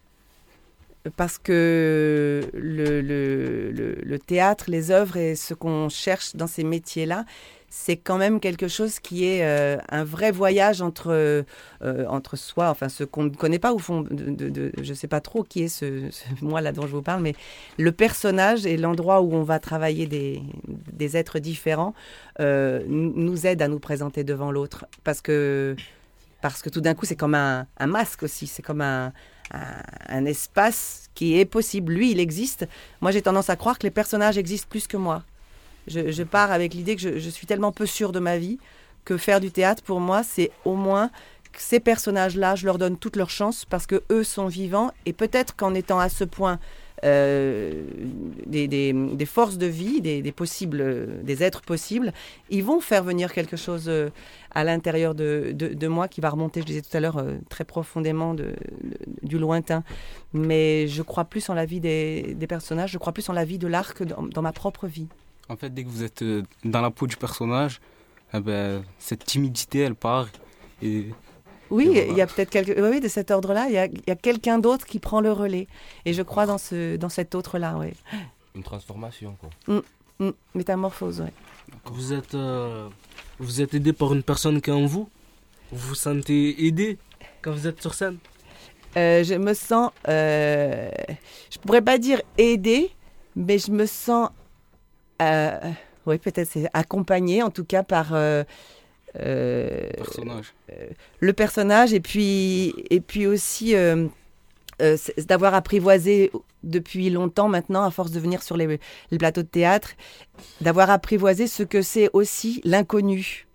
parce que le, le, le, le théâtre, les œuvres et ce qu'on cherche dans ces métiers-là, c'est quand même quelque chose qui est euh, un vrai voyage entre, euh, entre soi, enfin ce qu'on ne connaît pas au fond, de, de, de, je ne sais pas trop qui est ce, ce moi là dont je vous parle, mais le personnage et l'endroit où on va travailler des, des êtres différents euh, nous aide à nous présenter devant l'autre, parce que, parce que tout d'un coup c'est comme un, un masque aussi, c'est comme un... Un, un espace qui est possible. Lui, il existe. Moi, j'ai tendance à croire que les personnages existent plus que moi. Je, je pars avec l'idée que je, je suis tellement peu sûre de ma vie que faire du théâtre, pour moi, c'est au moins que ces personnages-là, je leur donne toute leur chance parce que eux sont vivants et peut-être qu'en étant à ce point euh, des, des, des forces de vie, des, des possibles, des êtres possibles, ils vont faire venir quelque chose euh, à l'intérieur de, de, de moi qui va remonter, je disais tout à l'heure, euh, très profondément de, de, du lointain. Mais je crois plus en la vie des, des personnages, je crois plus en la vie de l'art que dans, dans ma propre vie. En fait, dès que vous êtes euh, dans la peau du personnage, eh ben, cette timidité, elle part. Et, oui, et voilà. Il y a peut-être quelque... oui, de cet ordre-là, il y a, il y a quelqu'un d'autre qui prend le relais. Et je crois dans, ce, dans cet autre-là, oui. Une transformation, quoi. Mmh, mmh, métamorphose, oui. Vous êtes, euh, vous êtes aidé par une personne qui est en vous? Vous vous sentez aidé quand vous êtes sur scène? euh, Je me sens... Euh, je pourrais pas dire aidée, mais je me sens... Euh, oui, peut-être c'est accompagné, en tout cas par... Euh, euh, personnage. Euh, le personnage et puis, et puis aussi euh, euh, d'avoir apprivoisé depuis longtemps maintenant, à force de venir sur les, les plateaux de théâtre, d'avoir apprivoisé ce que c'est aussi l'inconnu.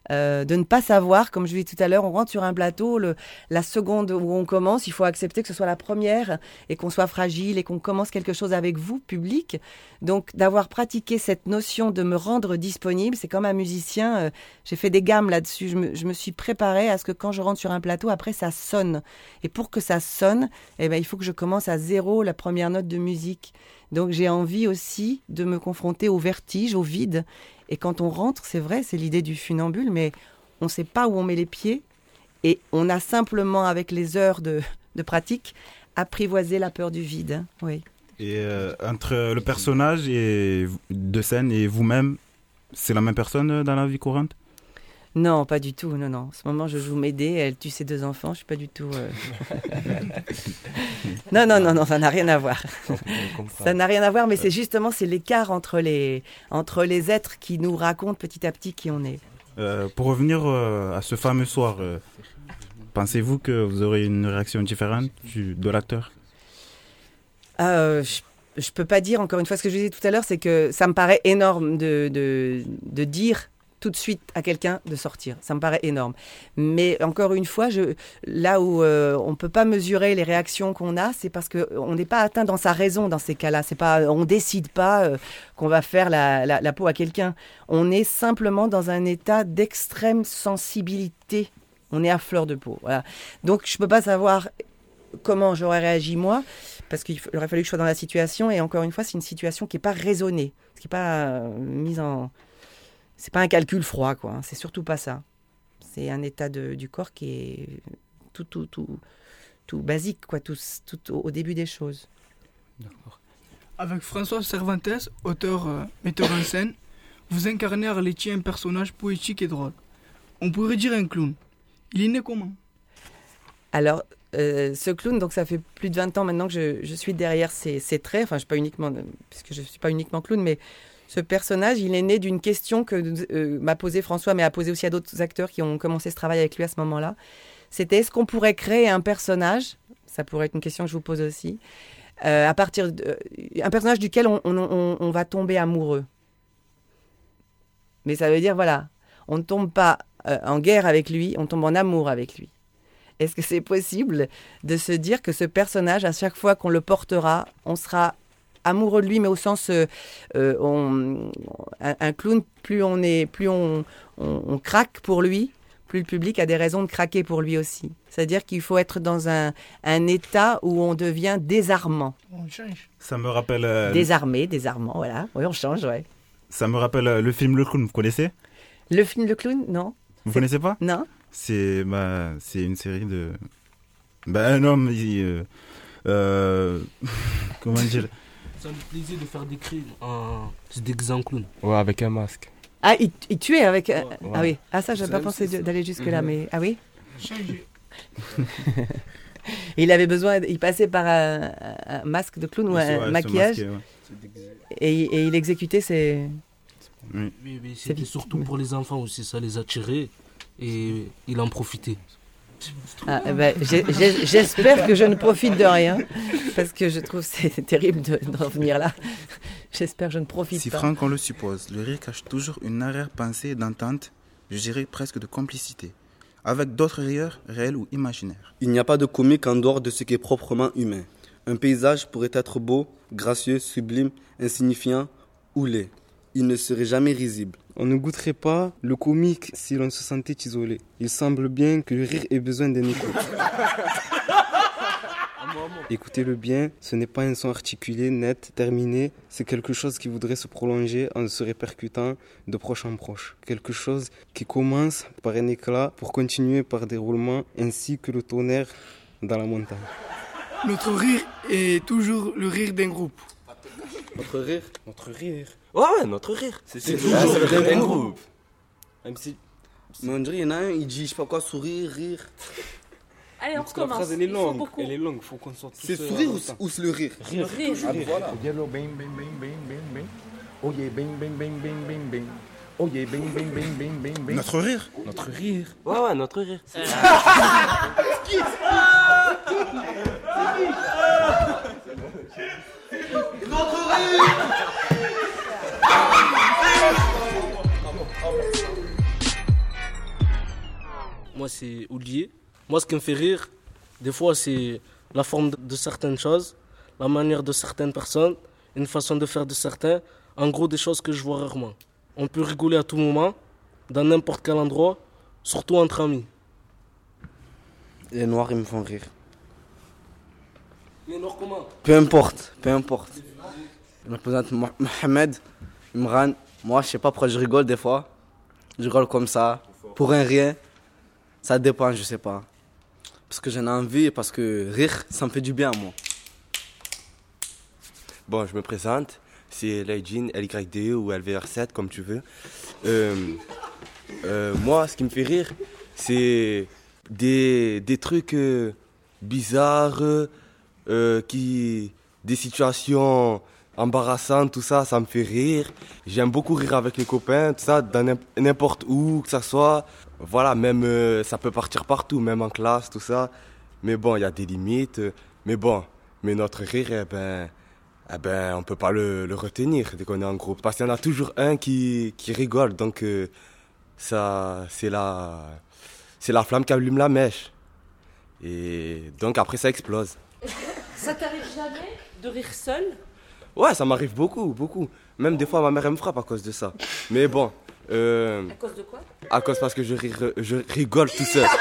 Euh, de ne pas savoir, comme je l'ai dit tout à l'heure, on rentre sur un plateau, le, la seconde où on commence, il faut accepter que ce soit la première et qu'on soit fragile et qu'on commence quelque chose avec vous, public. Donc d'avoir pratiqué cette notion de me rendre disponible, c'est comme un musicien, euh, j'ai fait des gammes là-dessus, je me, je me suis préparée à ce que quand je rentre sur un plateau, après ça sonne. Et pour que ça sonne, eh ben, il faut que je commence à zéro la première note de musique. Donc j'ai envie aussi de me confronter au vertige, au vide. Et quand on rentre, c'est vrai, c'est l'idée du funambule, mais on ne sait pas où on met les pieds. Et on a simplement, avec les heures de, de pratique, apprivoisé la peur du vide. Oui. Et euh, entre le personnage et, de scène et vous-même, c'est la même personne dans la vie courante ? Non, pas du tout. Non, non. En ce moment, je joue Médée, elle tue ses deux enfants. Je suis pas du tout. Euh... non, non, non, non, ça n'a rien à voir. Ça n'a rien à voir, mais c'est justement c'est l'écart entre les entre les êtres qui nous racontent petit à petit qui on est. Euh, pour revenir euh, à ce fameux soir, euh, pensez-vous que vous aurez une réaction différente du, de l'acteur ? euh, je, je peux pas dire. Encore une fois, ce que je disais tout à l'heure, c'est que ça me paraît énorme de de, de dire tout de suite à quelqu'un de sortir. Ça me paraît énorme. Mais encore une fois, je, là où euh, on ne peut pas mesurer les réactions qu'on a, c'est parce qu'on n'est pas atteint dans sa raison dans ces cas-là. C'est pas, on ne décide pas euh, qu'on va faire la, la, la peau à quelqu'un. On est simplement dans un état d'extrême sensibilité. On est à fleur de peau. Voilà. Donc, je ne peux pas savoir comment j'aurais réagi moi, parce qu'il aurait fallu que je sois dans la situation. Et encore une fois, c'est une situation qui n'est pas raisonnée, qui n'est pas euh, mise en... C'est pas un calcul froid, quoi. Hein. C'est surtout pas ça. C'est un état de, du corps qui est tout, tout, tout, tout basique, quoi, tout, tout au début des choses. D'accord. Avec François Cervantes, auteur, euh, metteur en scène, vous incarnez à Arletty un personnage poétique et drôle. On pourrait dire un clown. Il est né comment ? Alors, euh, ce clown, donc ça fait plus de vingt ans maintenant que je, je suis derrière ses, ses traits. Enfin, je suis pas uniquement, puisque je suis pas uniquement clown, mais ce personnage, il est né d'une question que euh, m'a posée François, mais a posée aussi à d'autres acteurs qui ont commencé ce travail avec lui à ce moment-là. C'était, est-ce qu'on pourrait créer un personnage, ça pourrait être une question que je vous pose aussi, euh, à partir de, euh, un personnage duquel on, on, on, on va tomber amoureux. Mais ça veut dire, voilà, on ne tombe pas euh, en guerre avec lui, on tombe en amour avec lui. Est-ce que c'est possible de se dire que ce personnage, à chaque fois qu'on le portera, on sera amoureux de lui, mais au sens euh, euh, on, un, un clown, plus on est, plus on, on, on craque pour lui, plus le public a des raisons de craquer pour lui aussi. C'est-à-dire qu'il faut être dans un, un état où on devient désarmant. On change. Ça me rappelle. Euh, Désarmé, désarmant, voilà. Oui, on change, ouais. Ça me rappelle euh, le film Le Clown. Vous connaissez ? Le film Le Clown, non. Vous connaissez pas ? Non. C'est bah, c'est une série de. Ben non, mais euh, euh, comment dire. Ça me plaisait de faire des cris en se déguisant en clown. Ouais, avec un masque. Ah, il, il tuait avec... Ouais, ouais. Ah oui, ah ça, j'avais pas pensé de, d'aller jusque-là, mmh. mais... Ah oui. Changé. Il avait besoin... Il passait par un, un masque de clown ou un ouais, maquillage, masqué, ouais. et, et il exécutait ses... Oui, oui, oui c'était surtout pour les enfants aussi, ça les attirait, et il en profitait. Ah, ben, j'ai, j'ai, j'espère que je ne profite de rien, parce que je trouve que c'est terrible de, d'en venir là. J'espère que je ne profite si pas. Si franc qu'on le suppose, le rire cache toujours une arrière-pensée d'entente, je dirais presque de complicité, avec d'autres rieurs réels ou imaginaires. Il n'y a pas de comique en dehors de ce qui est proprement humain. Un paysage pourrait être beau, gracieux, sublime, insignifiant ou laid. Il ne serait jamais risible. On ne goûterait pas le comique si l'on se sentait isolé. Il semble bien que le rire ait besoin d'un écoute. Écoutez-le bien, ce n'est pas un son articulé, net, terminé. C'est quelque chose qui voudrait se prolonger en se répercutant de proche en proche. Quelque chose qui commence par un éclat pour continuer par des roulements ainsi que le tonnerre dans la montagne. Notre rire est toujours le rire d'un groupe. Notre rire Notre rire Ouais, notre rire. C'est, c'est toujours le rire d'un groupe. groupe. Même si... Mais on dirait, il y en a un, il dit, je sais pas quoi, sourire, rire. Allez, on recommence. La phrase, elle est longue. Elle est longue, faut qu'on sorte tous. C'est sourire ou, ou c'est le rire? Rire. Rire. Ah, voilà. Yellow, bing, bing, bing, bing, bing, bing. Oh yeah, bing, bing, bing, bing, bing, bing. Oh yeah, bing, bing, bing, bing, bing, bing. Notre rire. Notre rire. Ouais, ouais, notre rire. C'est qui? Notre rire. c'est Oulier. Moi, ce qui me fait rire, des fois, c'est la forme de certaines choses, la manière de certaines personnes, une façon de faire de certains. En gros, des choses que je vois rarement. On peut rigoler à tout moment, dans n'importe quel endroit, surtout entre amis. Les noirs, ils me font rire. Les noirs comment? Peu importe, peu importe. Je me présente Mo- Mohamed, Imran. Moi, je sais pas pourquoi je rigole des fois. Je rigole comme ça, pour un rien. Ça dépend, je sais pas. Parce que j'en ai envie et parce que rire, ça me fait du bien, moi. Bon, je me présente. C'est Laïdjin, L Y D E ou L V R sept, comme tu veux. Euh, euh, moi, ce qui me fait rire, c'est des, des trucs euh, bizarres, euh, qui, des situations embarrassantes, tout ça, ça me fait rire. J'aime beaucoup rire avec les copains, tout ça, dans n'im- n'importe où que ça soit. Voilà, même euh, ça peut partir partout, même en classe, tout ça. Mais bon, il y a des limites. Mais bon, mais notre rire, eh ben, eh ben, on peut pas le, le retenir dès qu'on est en groupe. Parce qu'il y en a toujours un qui, qui rigole. Donc, euh, ça, c'est la, c'est la flamme qui allume la mèche. Et donc, après, ça explose. Ça t'arrive jamais de rire seul? Ouais, ça m'arrive beaucoup, beaucoup. Même des fois, ma mère, elle me frappe à cause de ça. Mais bon. Euh, À cause de quoi? À cause parce que je, rire- je rigole tout seul.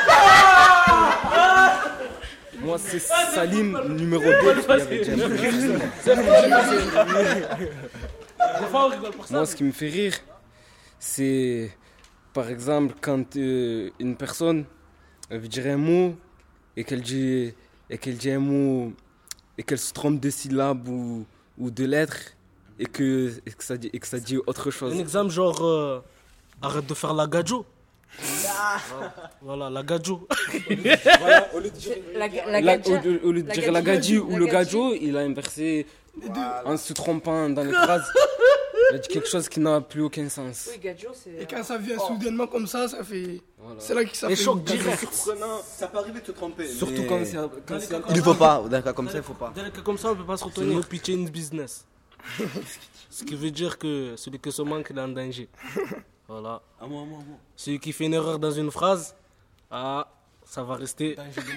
Moi, c'est Salim, numéro deux. Moi, ce qui me fait rire, c'est par exemple quand euh, une personne elle veut dire un mot et qu'elle dit, et qu'elle dit un mot et qu'elle se trompe de syllabes ou, ou de lettres et que, et que, ça, dit, et que ça dit autre chose. Un exemple genre, euh, arrête de faire la gadjo. Voilà, la gadjo. Voilà, au lieu de dire La- la- la gadja. au lieu- au lieu de La dire la gadji. gadji ou La le gadji. gadjo, il a inversé en se trompant dans les phrases. Il a dit quelque chose qui n'a plus aucun sens. Oui, gadjo, c'est. Et quand ça vient soudainement comme ça, ça fait. C'est là que ça Et fait. choc une direct. surprenant. Ça peut arriver de se tromper. Surtout quand c'est quand c'est- Il faut pas, dans un cas comme ça, il faut pas. Dans les cas comme ça, on peut pas se C'est retenir. no No pitching business. Ce qui veut dire que celui qui se manque, il est en danger. Voilà. À moi, à moi, à moi. Celui qui fait une erreur dans une phrase, ah, ça va rester.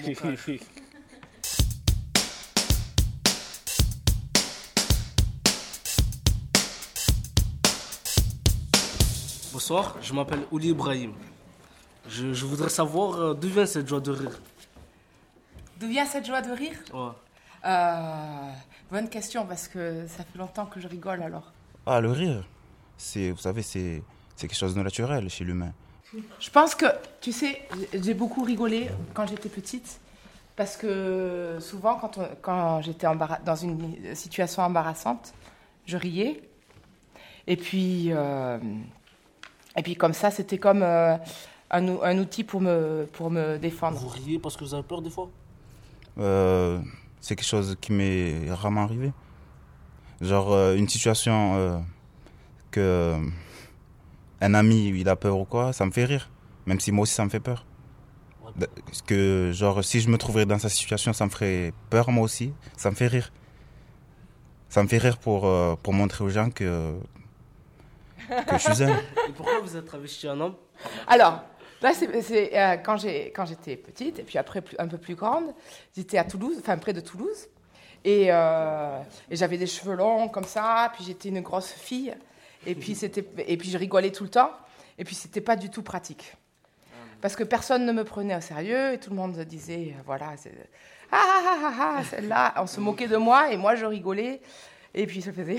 Bonsoir, je m'appelle Ouli Ibrahim. Je, je voudrais savoir euh, d'où vient cette joie de rire. D'où vient cette joie de rire? Ouais. Euh, Bonne question, parce que ça fait longtemps que je rigole alors. Ah, le rire, c'est, vous savez, c'est, c'est quelque chose de naturel chez l'humain. Je pense que, tu sais, j'ai beaucoup rigolé quand j'étais petite, parce que souvent, quand, on- quand j'étais embarra- dans une situation embarrassante, je riais. Et puis, euh, et puis comme ça, c'était comme euh, un, ou- un outil pour me, pour me défendre. Vous riez parce que vous avez peur des fois? Euh, c'est quelque chose qui m'est rarement arrivé. Genre euh, une situation euh, que euh, un ami il a peur ou quoi, ça me fait rire. Même si moi aussi ça me fait peur. D- Parce que genre si je me trouverais dans sa situation, ça me ferait peur moi aussi. Ça me fait rire. Ça me fait rire pour, euh, pour montrer aux gens que, que je suis zen. Et pourquoi vous êtes travesti en homme? Alors, là, c'est, c'est, euh, quand, j'ai, quand j'étais petite, et puis après plus- un peu plus grande, j'étais à Toulouse, enfin près de Toulouse, et, euh, et j'avais des cheveux longs comme ça, puis j'étais une grosse fille, et puis, c'était, et puis je rigolais tout le temps, et puis c'était pas du tout pratique. Parce que personne ne me prenait au sérieux, et tout le monde disait, euh, voilà, c'est, ah ah ah ah, ah, celle-là, on se moquait de moi, et moi je rigolais, et puis je faisais,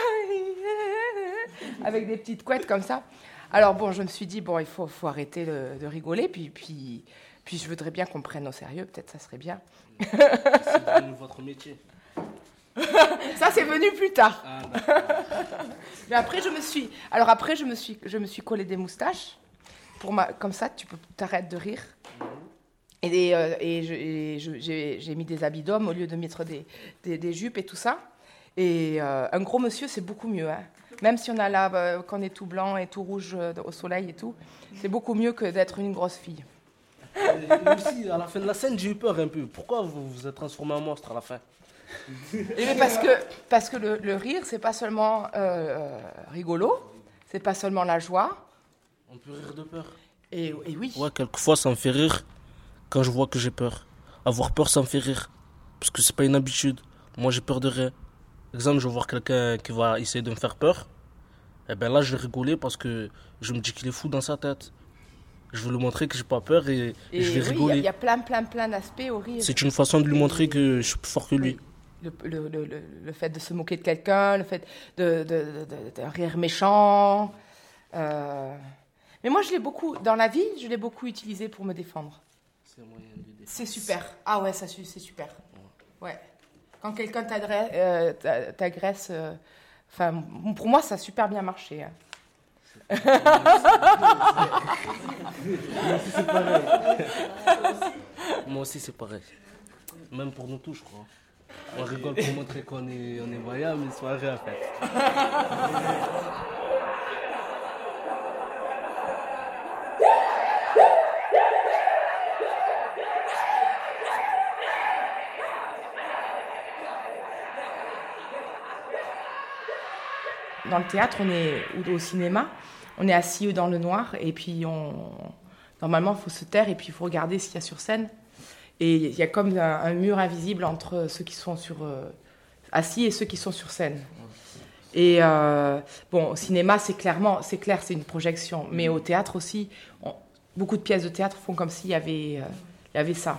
avec des petites couettes comme ça. Alors bon, je me suis dit, bon, il faut, faut arrêter de, de rigoler, puis, puis, puis je voudrais bien qu'on me prenne au sérieux, peut-être ça serait bien. C'est devenu votre métier. Ça, c'est venu plus tard. Ah, Mais après, je me suis, alors après, je me suis, je me suis collé des moustaches, pour ma, comme ça, tu peux t'arrêtes de rire. Et, euh, et, je- et je- j'ai, j'ai mis des habits d'homme au lieu de mettre des, des, des jupes et tout ça. Et euh, un gros monsieur, c'est beaucoup mieux. Hein. Même si on a là, euh, qu'on est tout blanc et tout rouge euh, au soleil et tout, c'est beaucoup mieux que d'être une grosse fille. Et aussi, à la fin de la scène, j'ai eu peur un peu. Pourquoi vous vous êtes transformé en monstre à la fin? Et mais parce que, parce que le, le rire, c'est pas seulement euh, euh, rigolo, c'est pas seulement la joie. On peut rire de peur. Et, et oui. Ouais, quelquefois ça me fait rire quand je vois que j'ai peur. Avoir peur, ça me fait rire. Parce que c'est pas une habitude. Moi, j'ai peur de rien. Exemple, je vais voir quelqu'un qui va essayer de me faire peur. Et ben là, je vais rigoler parce que je me dis qu'il est fou dans sa tête. Je veux lui montrer que j'ai pas peur et, Et et je vais oui, rigoler. il y, a plein, plein, plein d'aspects au rire. C'est une façon de lui montrer que je suis plus fort que lui. Le, le, le, le, le fait de se moquer de quelqu'un, le fait de, de, de, de, de rire méchant. Euh... Mais moi, je l'ai beaucoup, dans la vie, je l'ai beaucoup utilisé pour me défendre. C'est super. Ah ouais, ça, c'est super. Ouais. Quand quelqu'un t'adresse, euh, t'a- t'agresse, euh, enfin, pour moi, ça a super bien marché. Hein. Moi aussi, c'est pareil. Moi aussi, c'est pareil. Même pour nous tous, je crois. On rigole pour montrer qu'on est, on est voyants, mais soirée à fait. Dans le théâtre, on est, ou au cinéma, on est assis dans le noir et puis on, normalement, il faut se taire et puis il faut regarder ce qu'il y a sur scène. Et il y a comme un, un mur invisible entre ceux qui sont sur, euh, assis et ceux qui sont sur scène. Et euh, bon, au cinéma, c'est clairement, c'est clair, c'est une projection. Mais au théâtre aussi, on- beaucoup de pièces de théâtre font comme s'il y avait, euh, il y avait ça.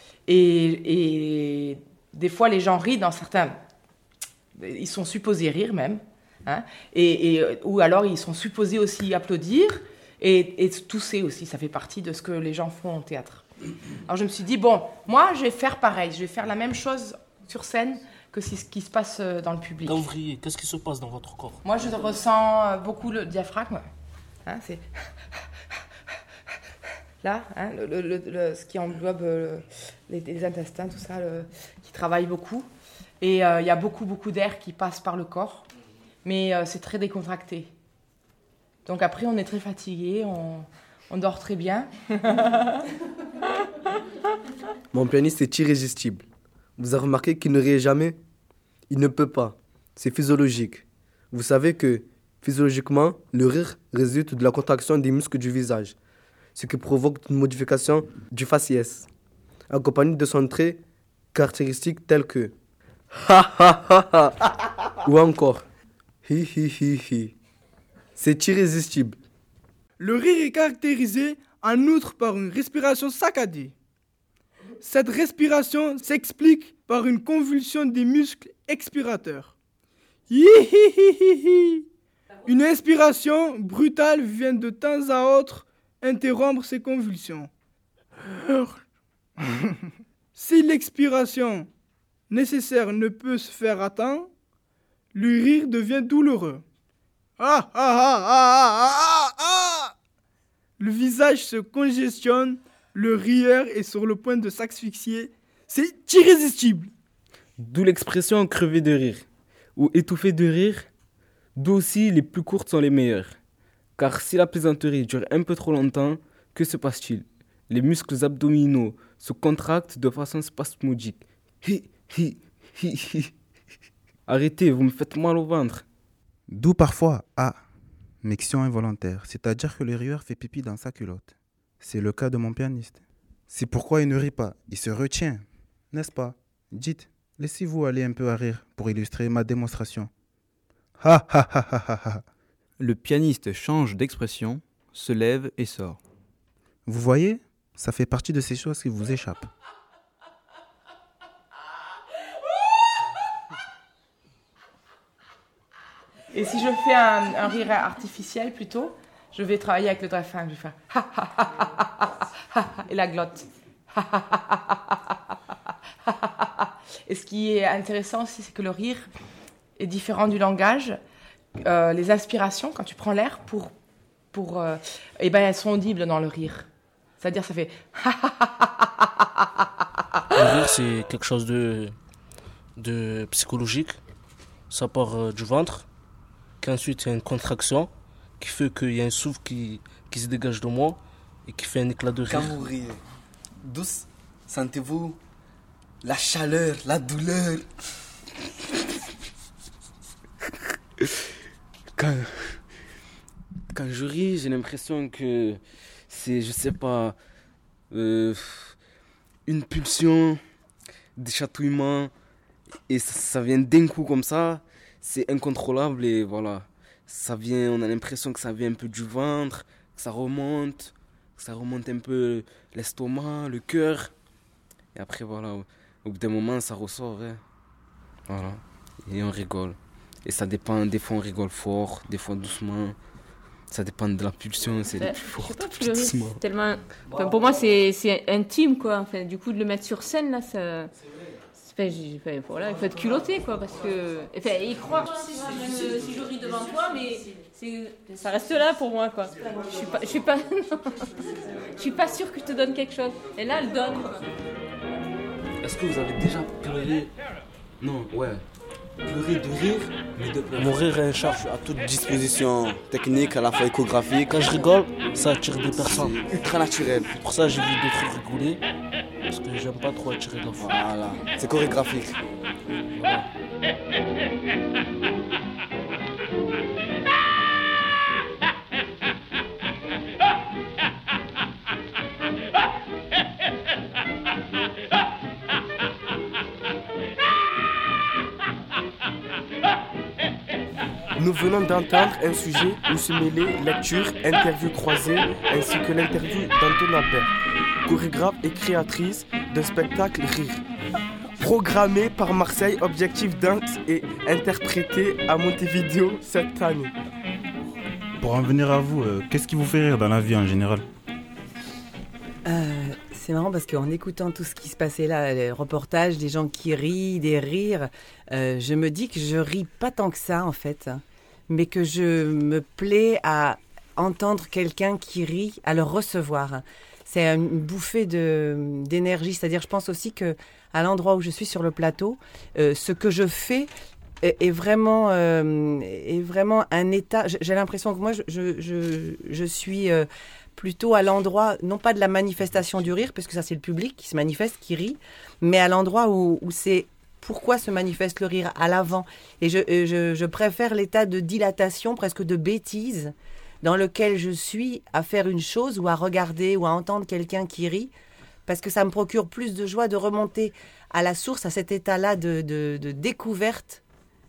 Et, et des fois, les gens rient dans certains... Ils sont supposés rire même. Hein, et, et, ou alors, ils sont supposés aussi applaudir et, et tousser aussi. Ça fait partie de ce que les gens font au théâtre. Alors, je me suis dit, bon, moi, je vais faire pareil. Je vais faire la même chose sur scène que ce qui se passe dans le public. Quand vous riez, qu'est-ce qui se passe dans votre corps? Moi, je ressens beaucoup le diaphragme. Hein, c'est là, hein, le, le, le, le- ce qui englobe euh, les, les intestins, tout ça, le- qui travaille beaucoup. Et euh, il y a beaucoup, beaucoup d'air qui passe par le corps. Mais euh, c'est très décontracté. Donc après, on est très fatigué, on, on dort très bien. Mon pianiste est irrésistible. Vous avez remarqué qu'il ne rit jamais? Il ne peut pas. C'est physiologique. Vous savez que, physiologiquement, le rire résulte de la contraction des muscles du visage, ce qui provoque une modification du faciès, accompagnée de son trait caractéristique tel que ha ha ha ha ou encore hi hi hi hi. C'est irrésistible. Le rire est caractérisé en outre par une respiration saccadée. Cette respiration s'explique par une convulsion des muscles expirateurs. Hi-hi-hi-hi-hi. Une inspiration brutale vient de temps à autre interrompre ces convulsions. Si l'expiration nécessaire ne peut se faire à temps, le rire devient douloureux. Ah, ah, ah, ah, ah, ah. Le visage se congestionne, le rieur est sur le point de s'asphyxier. C'est irrésistible. D'où l'expression crever de rire ou étouffer de rire, d'où aussi les plus courtes sont les meilleures. Car si la plaisanterie dure un peu trop longtemps, que se passe-t-il? Les muscles abdominaux se contractent de façon spasmodique. Hi, hi, hi, hi. Arrêtez, vous me faites mal au ventre. D'où parfois A, miction involontaire, c'est-à-dire que le rieur fait pipi dans sa culotte. C'est le cas de mon pianiste. C'est pourquoi il ne rit pas, il se retient, n'est-ce pas? Dites, laissez-vous aller un peu à rire pour illustrer ma démonstration. Ha ha ha ha ha ha. Le pianiste change d'expression, se lève et sort. Vous voyez, ça fait partie de ces choses qui vous échappent. Et si je fais un, un rire artificiel plutôt, je vais travailler avec le dauphin. Je vais faire ha ha ha ha ha ha ha et la glotte. Ha ha ha ha ha ha. Et ce qui est intéressant aussi, c'est que le rire est différent du langage. Euh, les inspirations, quand tu prends l'air, pour, pour, euh, eh ben, elles sont audibles dans le rire. C'est-à-dire, ça fait Le rire, c'est quelque chose de, de psychologique. Ça part euh, du ventre. Qu'ensuite, il y a une contraction qui fait qu'il y a un souffle qui, qui se dégage de moi et qui fait un éclat de rire. Quand vous riez, douce, sentez-vous la chaleur, la douleur. Quand, quand je ris, j'ai l'impression que c'est, je sais pas, euh, une pulsion, des chatouillements, et ça, ça vient d'un coup comme ça, c'est incontrôlable et voilà. Ça vient, on a l'impression que ça vient un peu du ventre, que ça remonte, que ça remonte un peu l'estomac, le cœur. Et après voilà, au, au bout d'un moment ça ressort, hein. Voilà, et on rigole. Et ça dépend, des fois on rigole fort, des fois doucement. Ça dépend de la pulsion, c'est Bah, le plus je fort, sais pas, le puis plus le rire, doucement. c'est tellement... Enfin, pour moi, c'est, c'est intime, quoi. Enfin, du coup, de le mettre sur scène, là, ça... Enfin, j'ai- enfin, voilà, il faut être culotté, quoi, parce que... Enfin, y croire, si je, si je ris devant toi, mais c'est... ça reste là pour moi, quoi. Je suis pas... Je suis pas, non. Je suis pas sûre que je te donne quelque chose. Et là, elle donne, quoi. Est-ce que vous avez déjà pleuré? Non, ouais. Pleurer de rire, mais de pleurer. Mon rire est un charge à toute disposition technique, à la fois échographique. Quand je rigole, ça attire des personnes. C'est ultra naturel. Pour ça, j'ai vu d'autres rigoler, parce que j'aime pas trop attirer la foule. Voilà, c'est chorégraphique. Voilà. Nous venons d'entendre un sujet où se mêlaient lecture, interview croisée ainsi que l'interview d'Antoine Albert, chorégraphe et créatrice d'un spectacle Rire. Programmé par Marseille Objectif Dance et interprété à Montevideo cette année. Pour en venir à vous, euh, qu'est-ce qui vous fait rire dans la vie en général? Euh, c'est marrant parce qu'en écoutant tout ce qui se passait là, les reportages, des gens qui rient, des rires, euh, je me dis que je ris pas tant que ça en fait, mais que je me plais à entendre quelqu'un qui rit, à le recevoir. C'est une bouffée de, d'énergie, c'est-à-dire je pense aussi que à l'endroit où je suis sur le plateau, euh, ce que je fais est, est vraiment, euh, est vraiment un état. J'ai l'impression que moi je, je, je, je suis euh, plutôt à l'endroit, non pas de la manifestation du rire, parce que ça c'est le public qui se manifeste, qui rit, mais à l'endroit où, où c'est pourquoi se manifeste le rire à l'avant. Et je, je, je préfère l'état de dilatation, presque de bêtise, dans lequel je suis à faire une chose ou à regarder ou à entendre quelqu'un qui rit, parce que ça me procure plus de joie de remonter à la source, à cet état-là de, de, de découverte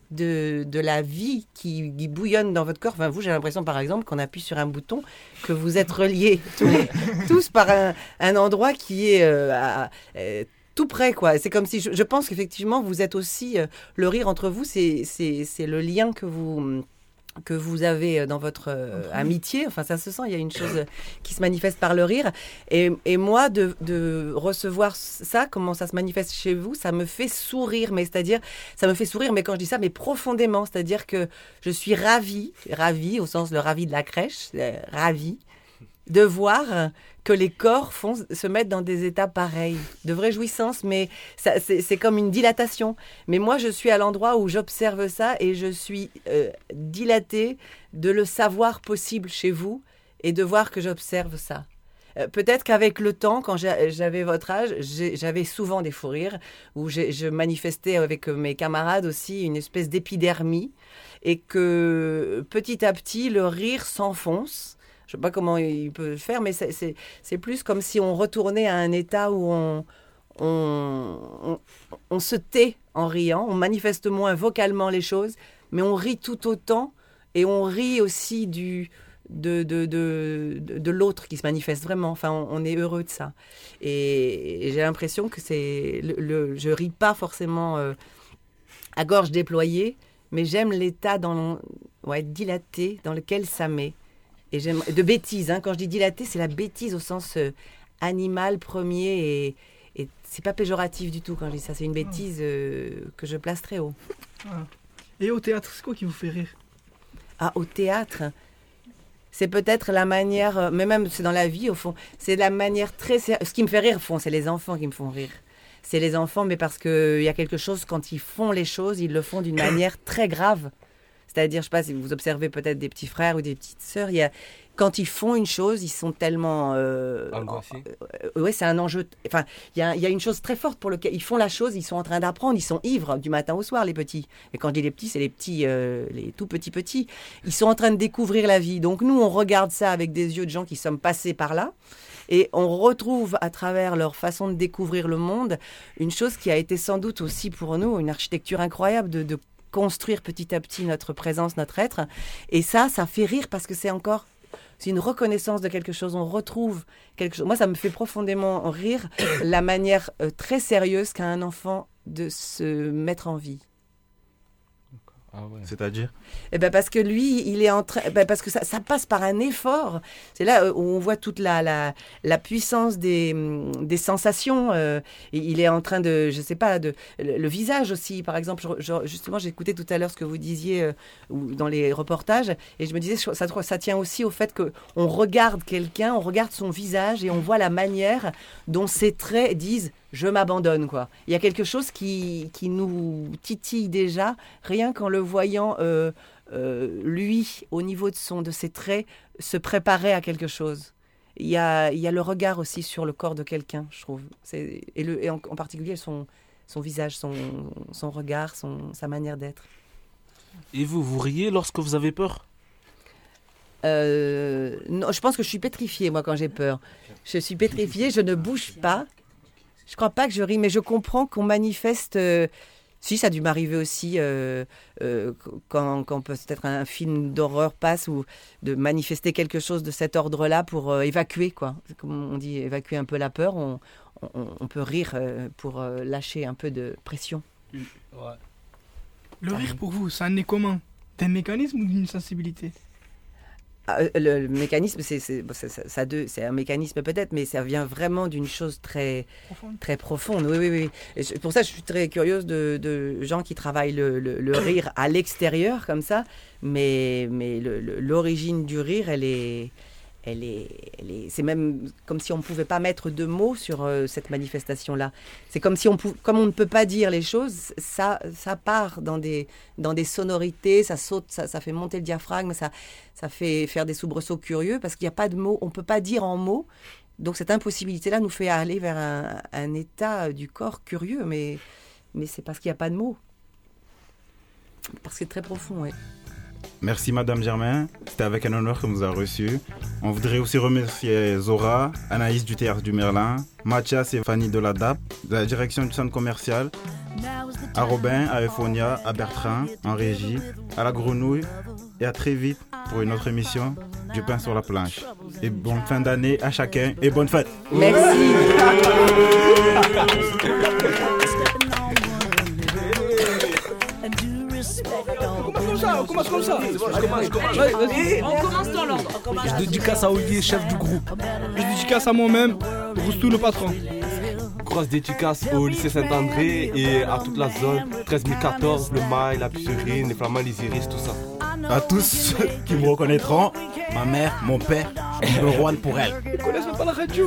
de, de la vie qui, qui bouillonne dans votre corps. Enfin, vous, j'ai l'impression, par exemple, qu'on appuie sur un bouton, que vous êtes reliés tous, tous par un, un endroit qui est euh, à, euh, tout près, quoi. C'est comme si, je, je pense qu'effectivement, vous êtes aussi, euh, le rire entre vous, c'est, c'est, c'est le lien que vous... que vous avez dans votre euh, amitié, enfin ça se sent, il y a une chose qui se manifeste par le rire, et, et moi de, de recevoir ça, comment ça se manifeste chez vous, ça me fait sourire, mais c'est-à-dire, ça me fait sourire, mais quand je dis ça, mais profondément, c'est-à-dire que je suis ravie, ravie au sens le ravi de la crèche, euh, ravie, de voir que les corps font, se mettent dans des états pareils, de vraie jouissance, mais ça, c'est, c'est comme une dilatation. Mais moi, je suis à l'endroit où j'observe ça et je suis euh, dilatée de le savoir possible chez vous et de voir que j'observe ça. Euh, peut-être qu'avec le temps, quand j'a- j'avais votre âge, j'ai- j'avais souvent des fous rires, où j'ai- je manifestais avec mes camarades aussi une espèce d'épidermie, et que petit à petit, le rire s'enfonce. Je ne sais pas comment il peut faire, mais c'est, c'est, c'est plus comme si on retournait à un état où on, on, on, on se tait en riant, on manifeste moins vocalement les choses, mais on rit tout autant, et on rit aussi du, de, de, de, de, de l'autre qui se manifeste vraiment. Enfin, on, on est heureux de ça. Et, et j'ai l'impression que c'est... Le, le, je ne ris pas forcément euh, à gorge déployée, mais j'aime l'état dans, ouais, dilaté dans lequel ça met. Et j'aime, de bêtise, hein. Quand je dis dilaté, c'est la bêtise au sens euh, animal premier, et, et c'est pas péjoratif du tout quand je dis ça, c'est une bêtise euh, que je place très haut. Voilà. Et au théâtre, c'est quoi qui vous fait rire? Ah, au théâtre, c'est peut-être la manière, euh, mais même c'est dans la vie au fond, c'est la manière très... sé- Ce qui me fait rire au fond, c'est les enfants qui me font rire. C'est les enfants, mais parce qu'il y a quelque chose, quand ils font les choses, ils le font d'une manière très grave. C'est-à-dire, je ne sais pas si vous observez peut-être des petits frères ou des petites sœurs, il y a, quand ils font une chose, ils sont tellement... Euh, Angoissés. euh, oui, c'est un enjeu. Enfin, il y a, il y a une chose très forte pour laquelle ils font la chose, ils sont en train d'apprendre, ils sont ivres du matin au soir, les petits. Et quand je dis les petits, c'est les petits, euh, les tout petits petits. Ils sont en train de découvrir la vie. Donc nous, on regarde ça avec des yeux de gens qui sommes passés par là. Et on retrouve à travers leur façon de découvrir le monde une chose qui a été sans doute aussi pour nous une architecture incroyable de, de construire petit à petit notre présence, notre être. Et ça, ça fait rire parce que c'est encore... C'est une reconnaissance de quelque chose. On retrouve quelque chose. Moi, ça me fait profondément rire la manière euh, très sérieuse qu'a un enfant de se mettre en vie. Ah ouais. C'est-à-dire Eh ben parce que lui, il est en train, eh ben parce que ça, ça passe par un effort. C'est là où on voit toute la, la, la puissance des, des sensations. Euh, il est en train de, je sais pas, de, le, le visage aussi, par exemple. Je, je, justement, j'ai écouté tout à l'heure ce que vous disiez euh, dans les reportages, et je me disais, ça, ça tient aussi au fait que on regarde quelqu'un, on regarde son visage, et on voit la manière dont ses traits disent. Je m'abandonne, quoi. Il y a quelque chose qui, qui nous titille déjà, rien qu'en le voyant, euh, euh, lui, au niveau de, son, de ses traits, se préparer à quelque chose. Il y a, il y a le regard aussi sur le corps de quelqu'un, je trouve. C'est, et le, et en, en particulier son, son visage, son, son regard, son, sa manière d'être. Et vous, vous riez lorsque vous avez peur ? euh, Non, je pense que je suis pétrifiée, moi, quand j'ai peur. Je suis pétrifiée, je ne bouge pas. Je crois pas que je ris, mais je comprends qu'on manifeste. Euh, si, ça a dû m'arriver aussi euh, euh, quand, quand peut-être un film d'horreur passe, ou de manifester quelque chose de cet ordre-là pour euh, évacuer, quoi. Comme on dit, évacuer un peu la peur. On, on, on peut rire euh, pour euh, lâcher un peu de pression. Ouais. Le rire pour vous, ça en est comment ? D'un mécanisme ou d'une sensibilité ? Le, le mécanisme, c'est, c'est, ça, ça, ça deux, c'est un mécanisme peut-être, mais ça vient vraiment d'une chose très profonde. Très profonde. Oui, oui, oui. Et je, pour ça, je suis très curieuse de, de gens qui travaillent le, le, le rire à l'extérieur, comme ça. Mais, mais le, le, l'origine du rire, elle est, elle est, elle est, c'est même comme si on ne pouvait pas mettre de mots sur euh, cette manifestation-là. C'est comme si on, pou, comme on ne peut pas dire les choses, ça, ça part dans des, dans des sonorités, ça saute, ça, ça fait monter le diaphragme, ça, ça fait faire des soubresauts curieux parce qu'il n'y a pas de mots, on ne peut pas dire en mots. Donc cette impossibilité-là nous fait aller vers un, un état du corps curieux, mais, mais c'est parce qu'il n'y a pas de mots. Parce que c'est très profond, oui. Merci Madame Germain, c'était avec un honneur que vous a reçu. On voudrait aussi remercier Zora, Anaïs du Théâtre du Merlin, Mathias et Fanny de la D A P, de la direction du centre commercial, à Robin, à Euphonia, à Bertrand, en régie, à la Grenouille, et à très vite pour une autre émission du pain sur la planche. Et bonne fin d'année à chacun et bonne fête. Merci. On commence comme ça, on commence comme ça. Je commence, je commence. Vas-y. On commence dans l'ordre. Je dédicace à Olivier, chef du groupe. Je dédicace à moi-même, Roustou le patron. Grosse dédicace au lycée Saint-André et à toute la zone, treize mille quatorze, le Mail, la Pisserine, les Flamands, les Iris, tout ça. À tous ceux qui me reconnaîtront, ma mère, mon père, je me roine pour elle. Ils connaissent même pas la radio.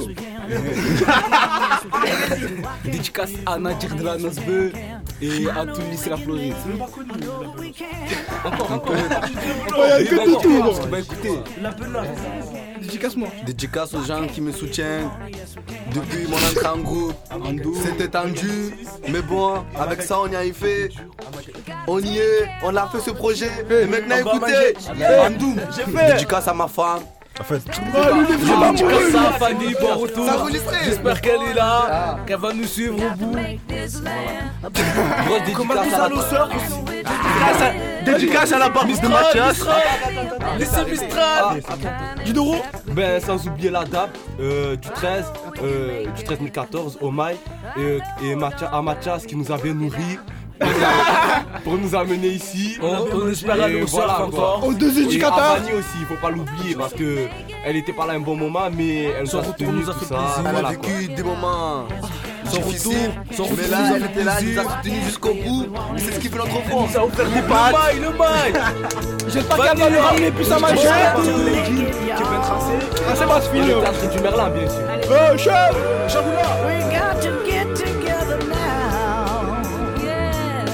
Dédicace à Nadir de la Nosbe et à tout le lycée La Floride. C'est même pas connu. Encore, encore. Il y a que tout tour. Bah écoutez, dédicace-moi. Dédicace aux gens qui me soutiennent depuis mon entrée en groupe. C'était tendu, mais bon, avec ça on y a fait. On y est, on a fait ce projet. Et maintenant écoutez, Andoum, dédicace à ma femme. En fait, dédicace à Fanny, bon retour. J'espère qu'elle est là, qu'elle va nous suivre au bout. Grosse dédicace à nos soeurs aussi. Dédicace à la barbe de Mathias. Lycée Mistral. Du Doro. Ben sans oublier la D A P euh, du treize, euh, du treize mille quatorze au Mail et, et Mathias, à Mathias qui nous avait nourris pour nous amener ici. On, on espère la nous voilà, encore. Aux deux éducateurs. Et à Fanny aussi, il faut pas l'oublier parce que elle était pas là un bon moment, mais elle nous a soutenu tout ça. Elle Voilà, a vécu quoi. des moments Son difficiles, retour, son mais retour là nous a elle fait était là, elle nous a plaisir. soutenu jusqu'au bout. Et c'est ce qui fait notre force. Elle nous a offert des pâtes. Le mail, le mail. J'espère qu'elle va nous ramener plus à manger. Tu es bien tracé. Ah c'est pas ce film. Le théâtre du Merlin, bien sûr. Euh, chef, chef là. We got to get together now. Yeah.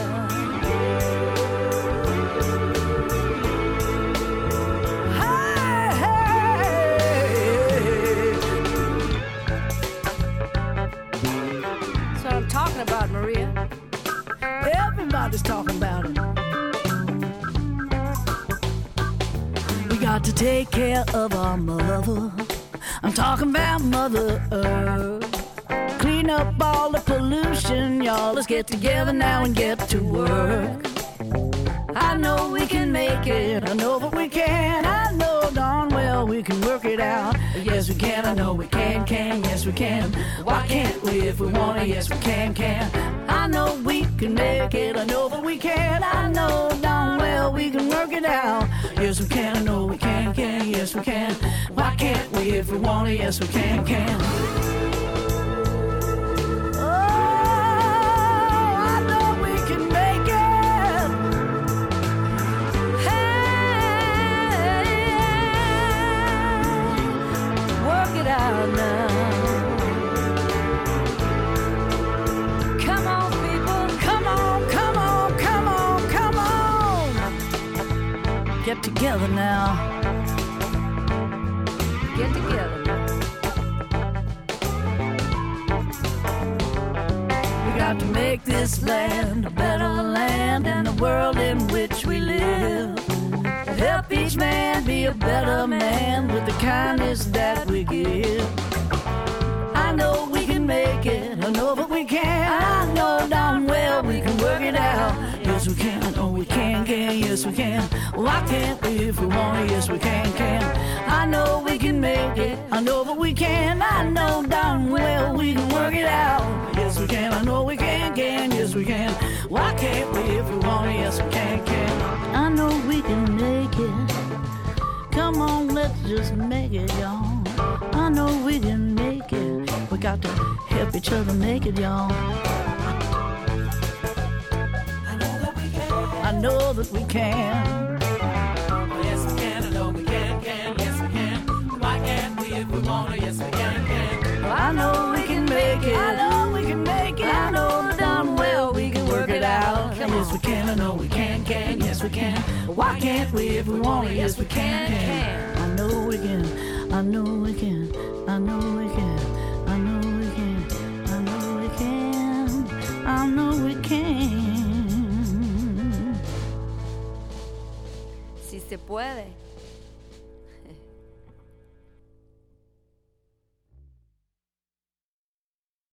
Hey, hey. That's what I'm talking about, Maria. Everybody's talking about it. We got to take care of our mother. I'm talking about Mother Earth. Clean up all the pollution, y'all. Let's get together now and get to work. I know we can make it, I know that we can. I know darn well we can work it out. Yes we can, I know we can, can, yes we can. Why can't we if we wanna, yes we can, can. I know we can make it, I know that we can. I know darn well we can work it out. Yes we can, I know we can, can, yes we can. Why can't we if we wanna, yes we can, can. Out now. Come on, people, come on, come on, come on, come on. Get together now. Get together. We got to make this land a better land than the world in which we live. Help each man be a better man with the kindness that we give. I know we can make it, I know that we can. I know darn well we can work it out. Yes we can, I know we can, can, yes we can. Why can't we if we want, yes we can, can. I know we can make it, I know that we can. I know darn well we can work it out. Yes we can, I know we can, can, yes we can. Why can't we if we want, yes we can, can. I know we can make it. Come on, let's just make it, y'all. I know we can make it. We got to help each other make it, y'all. I know that we can. I know that we can. Yes, we can. I know we can, can. Yes, we can. Why can't we if we want to? Yes, we can, can. I know we can make it. I know we can make it. I know darn well we can work it out. Yes, we can. I know we can, can. Yes, we can. Why can't we if we want to? Yes, we can, can. I know we can. I know we can. I know we can. I know we can. I know we can. I know we can. Si se puede.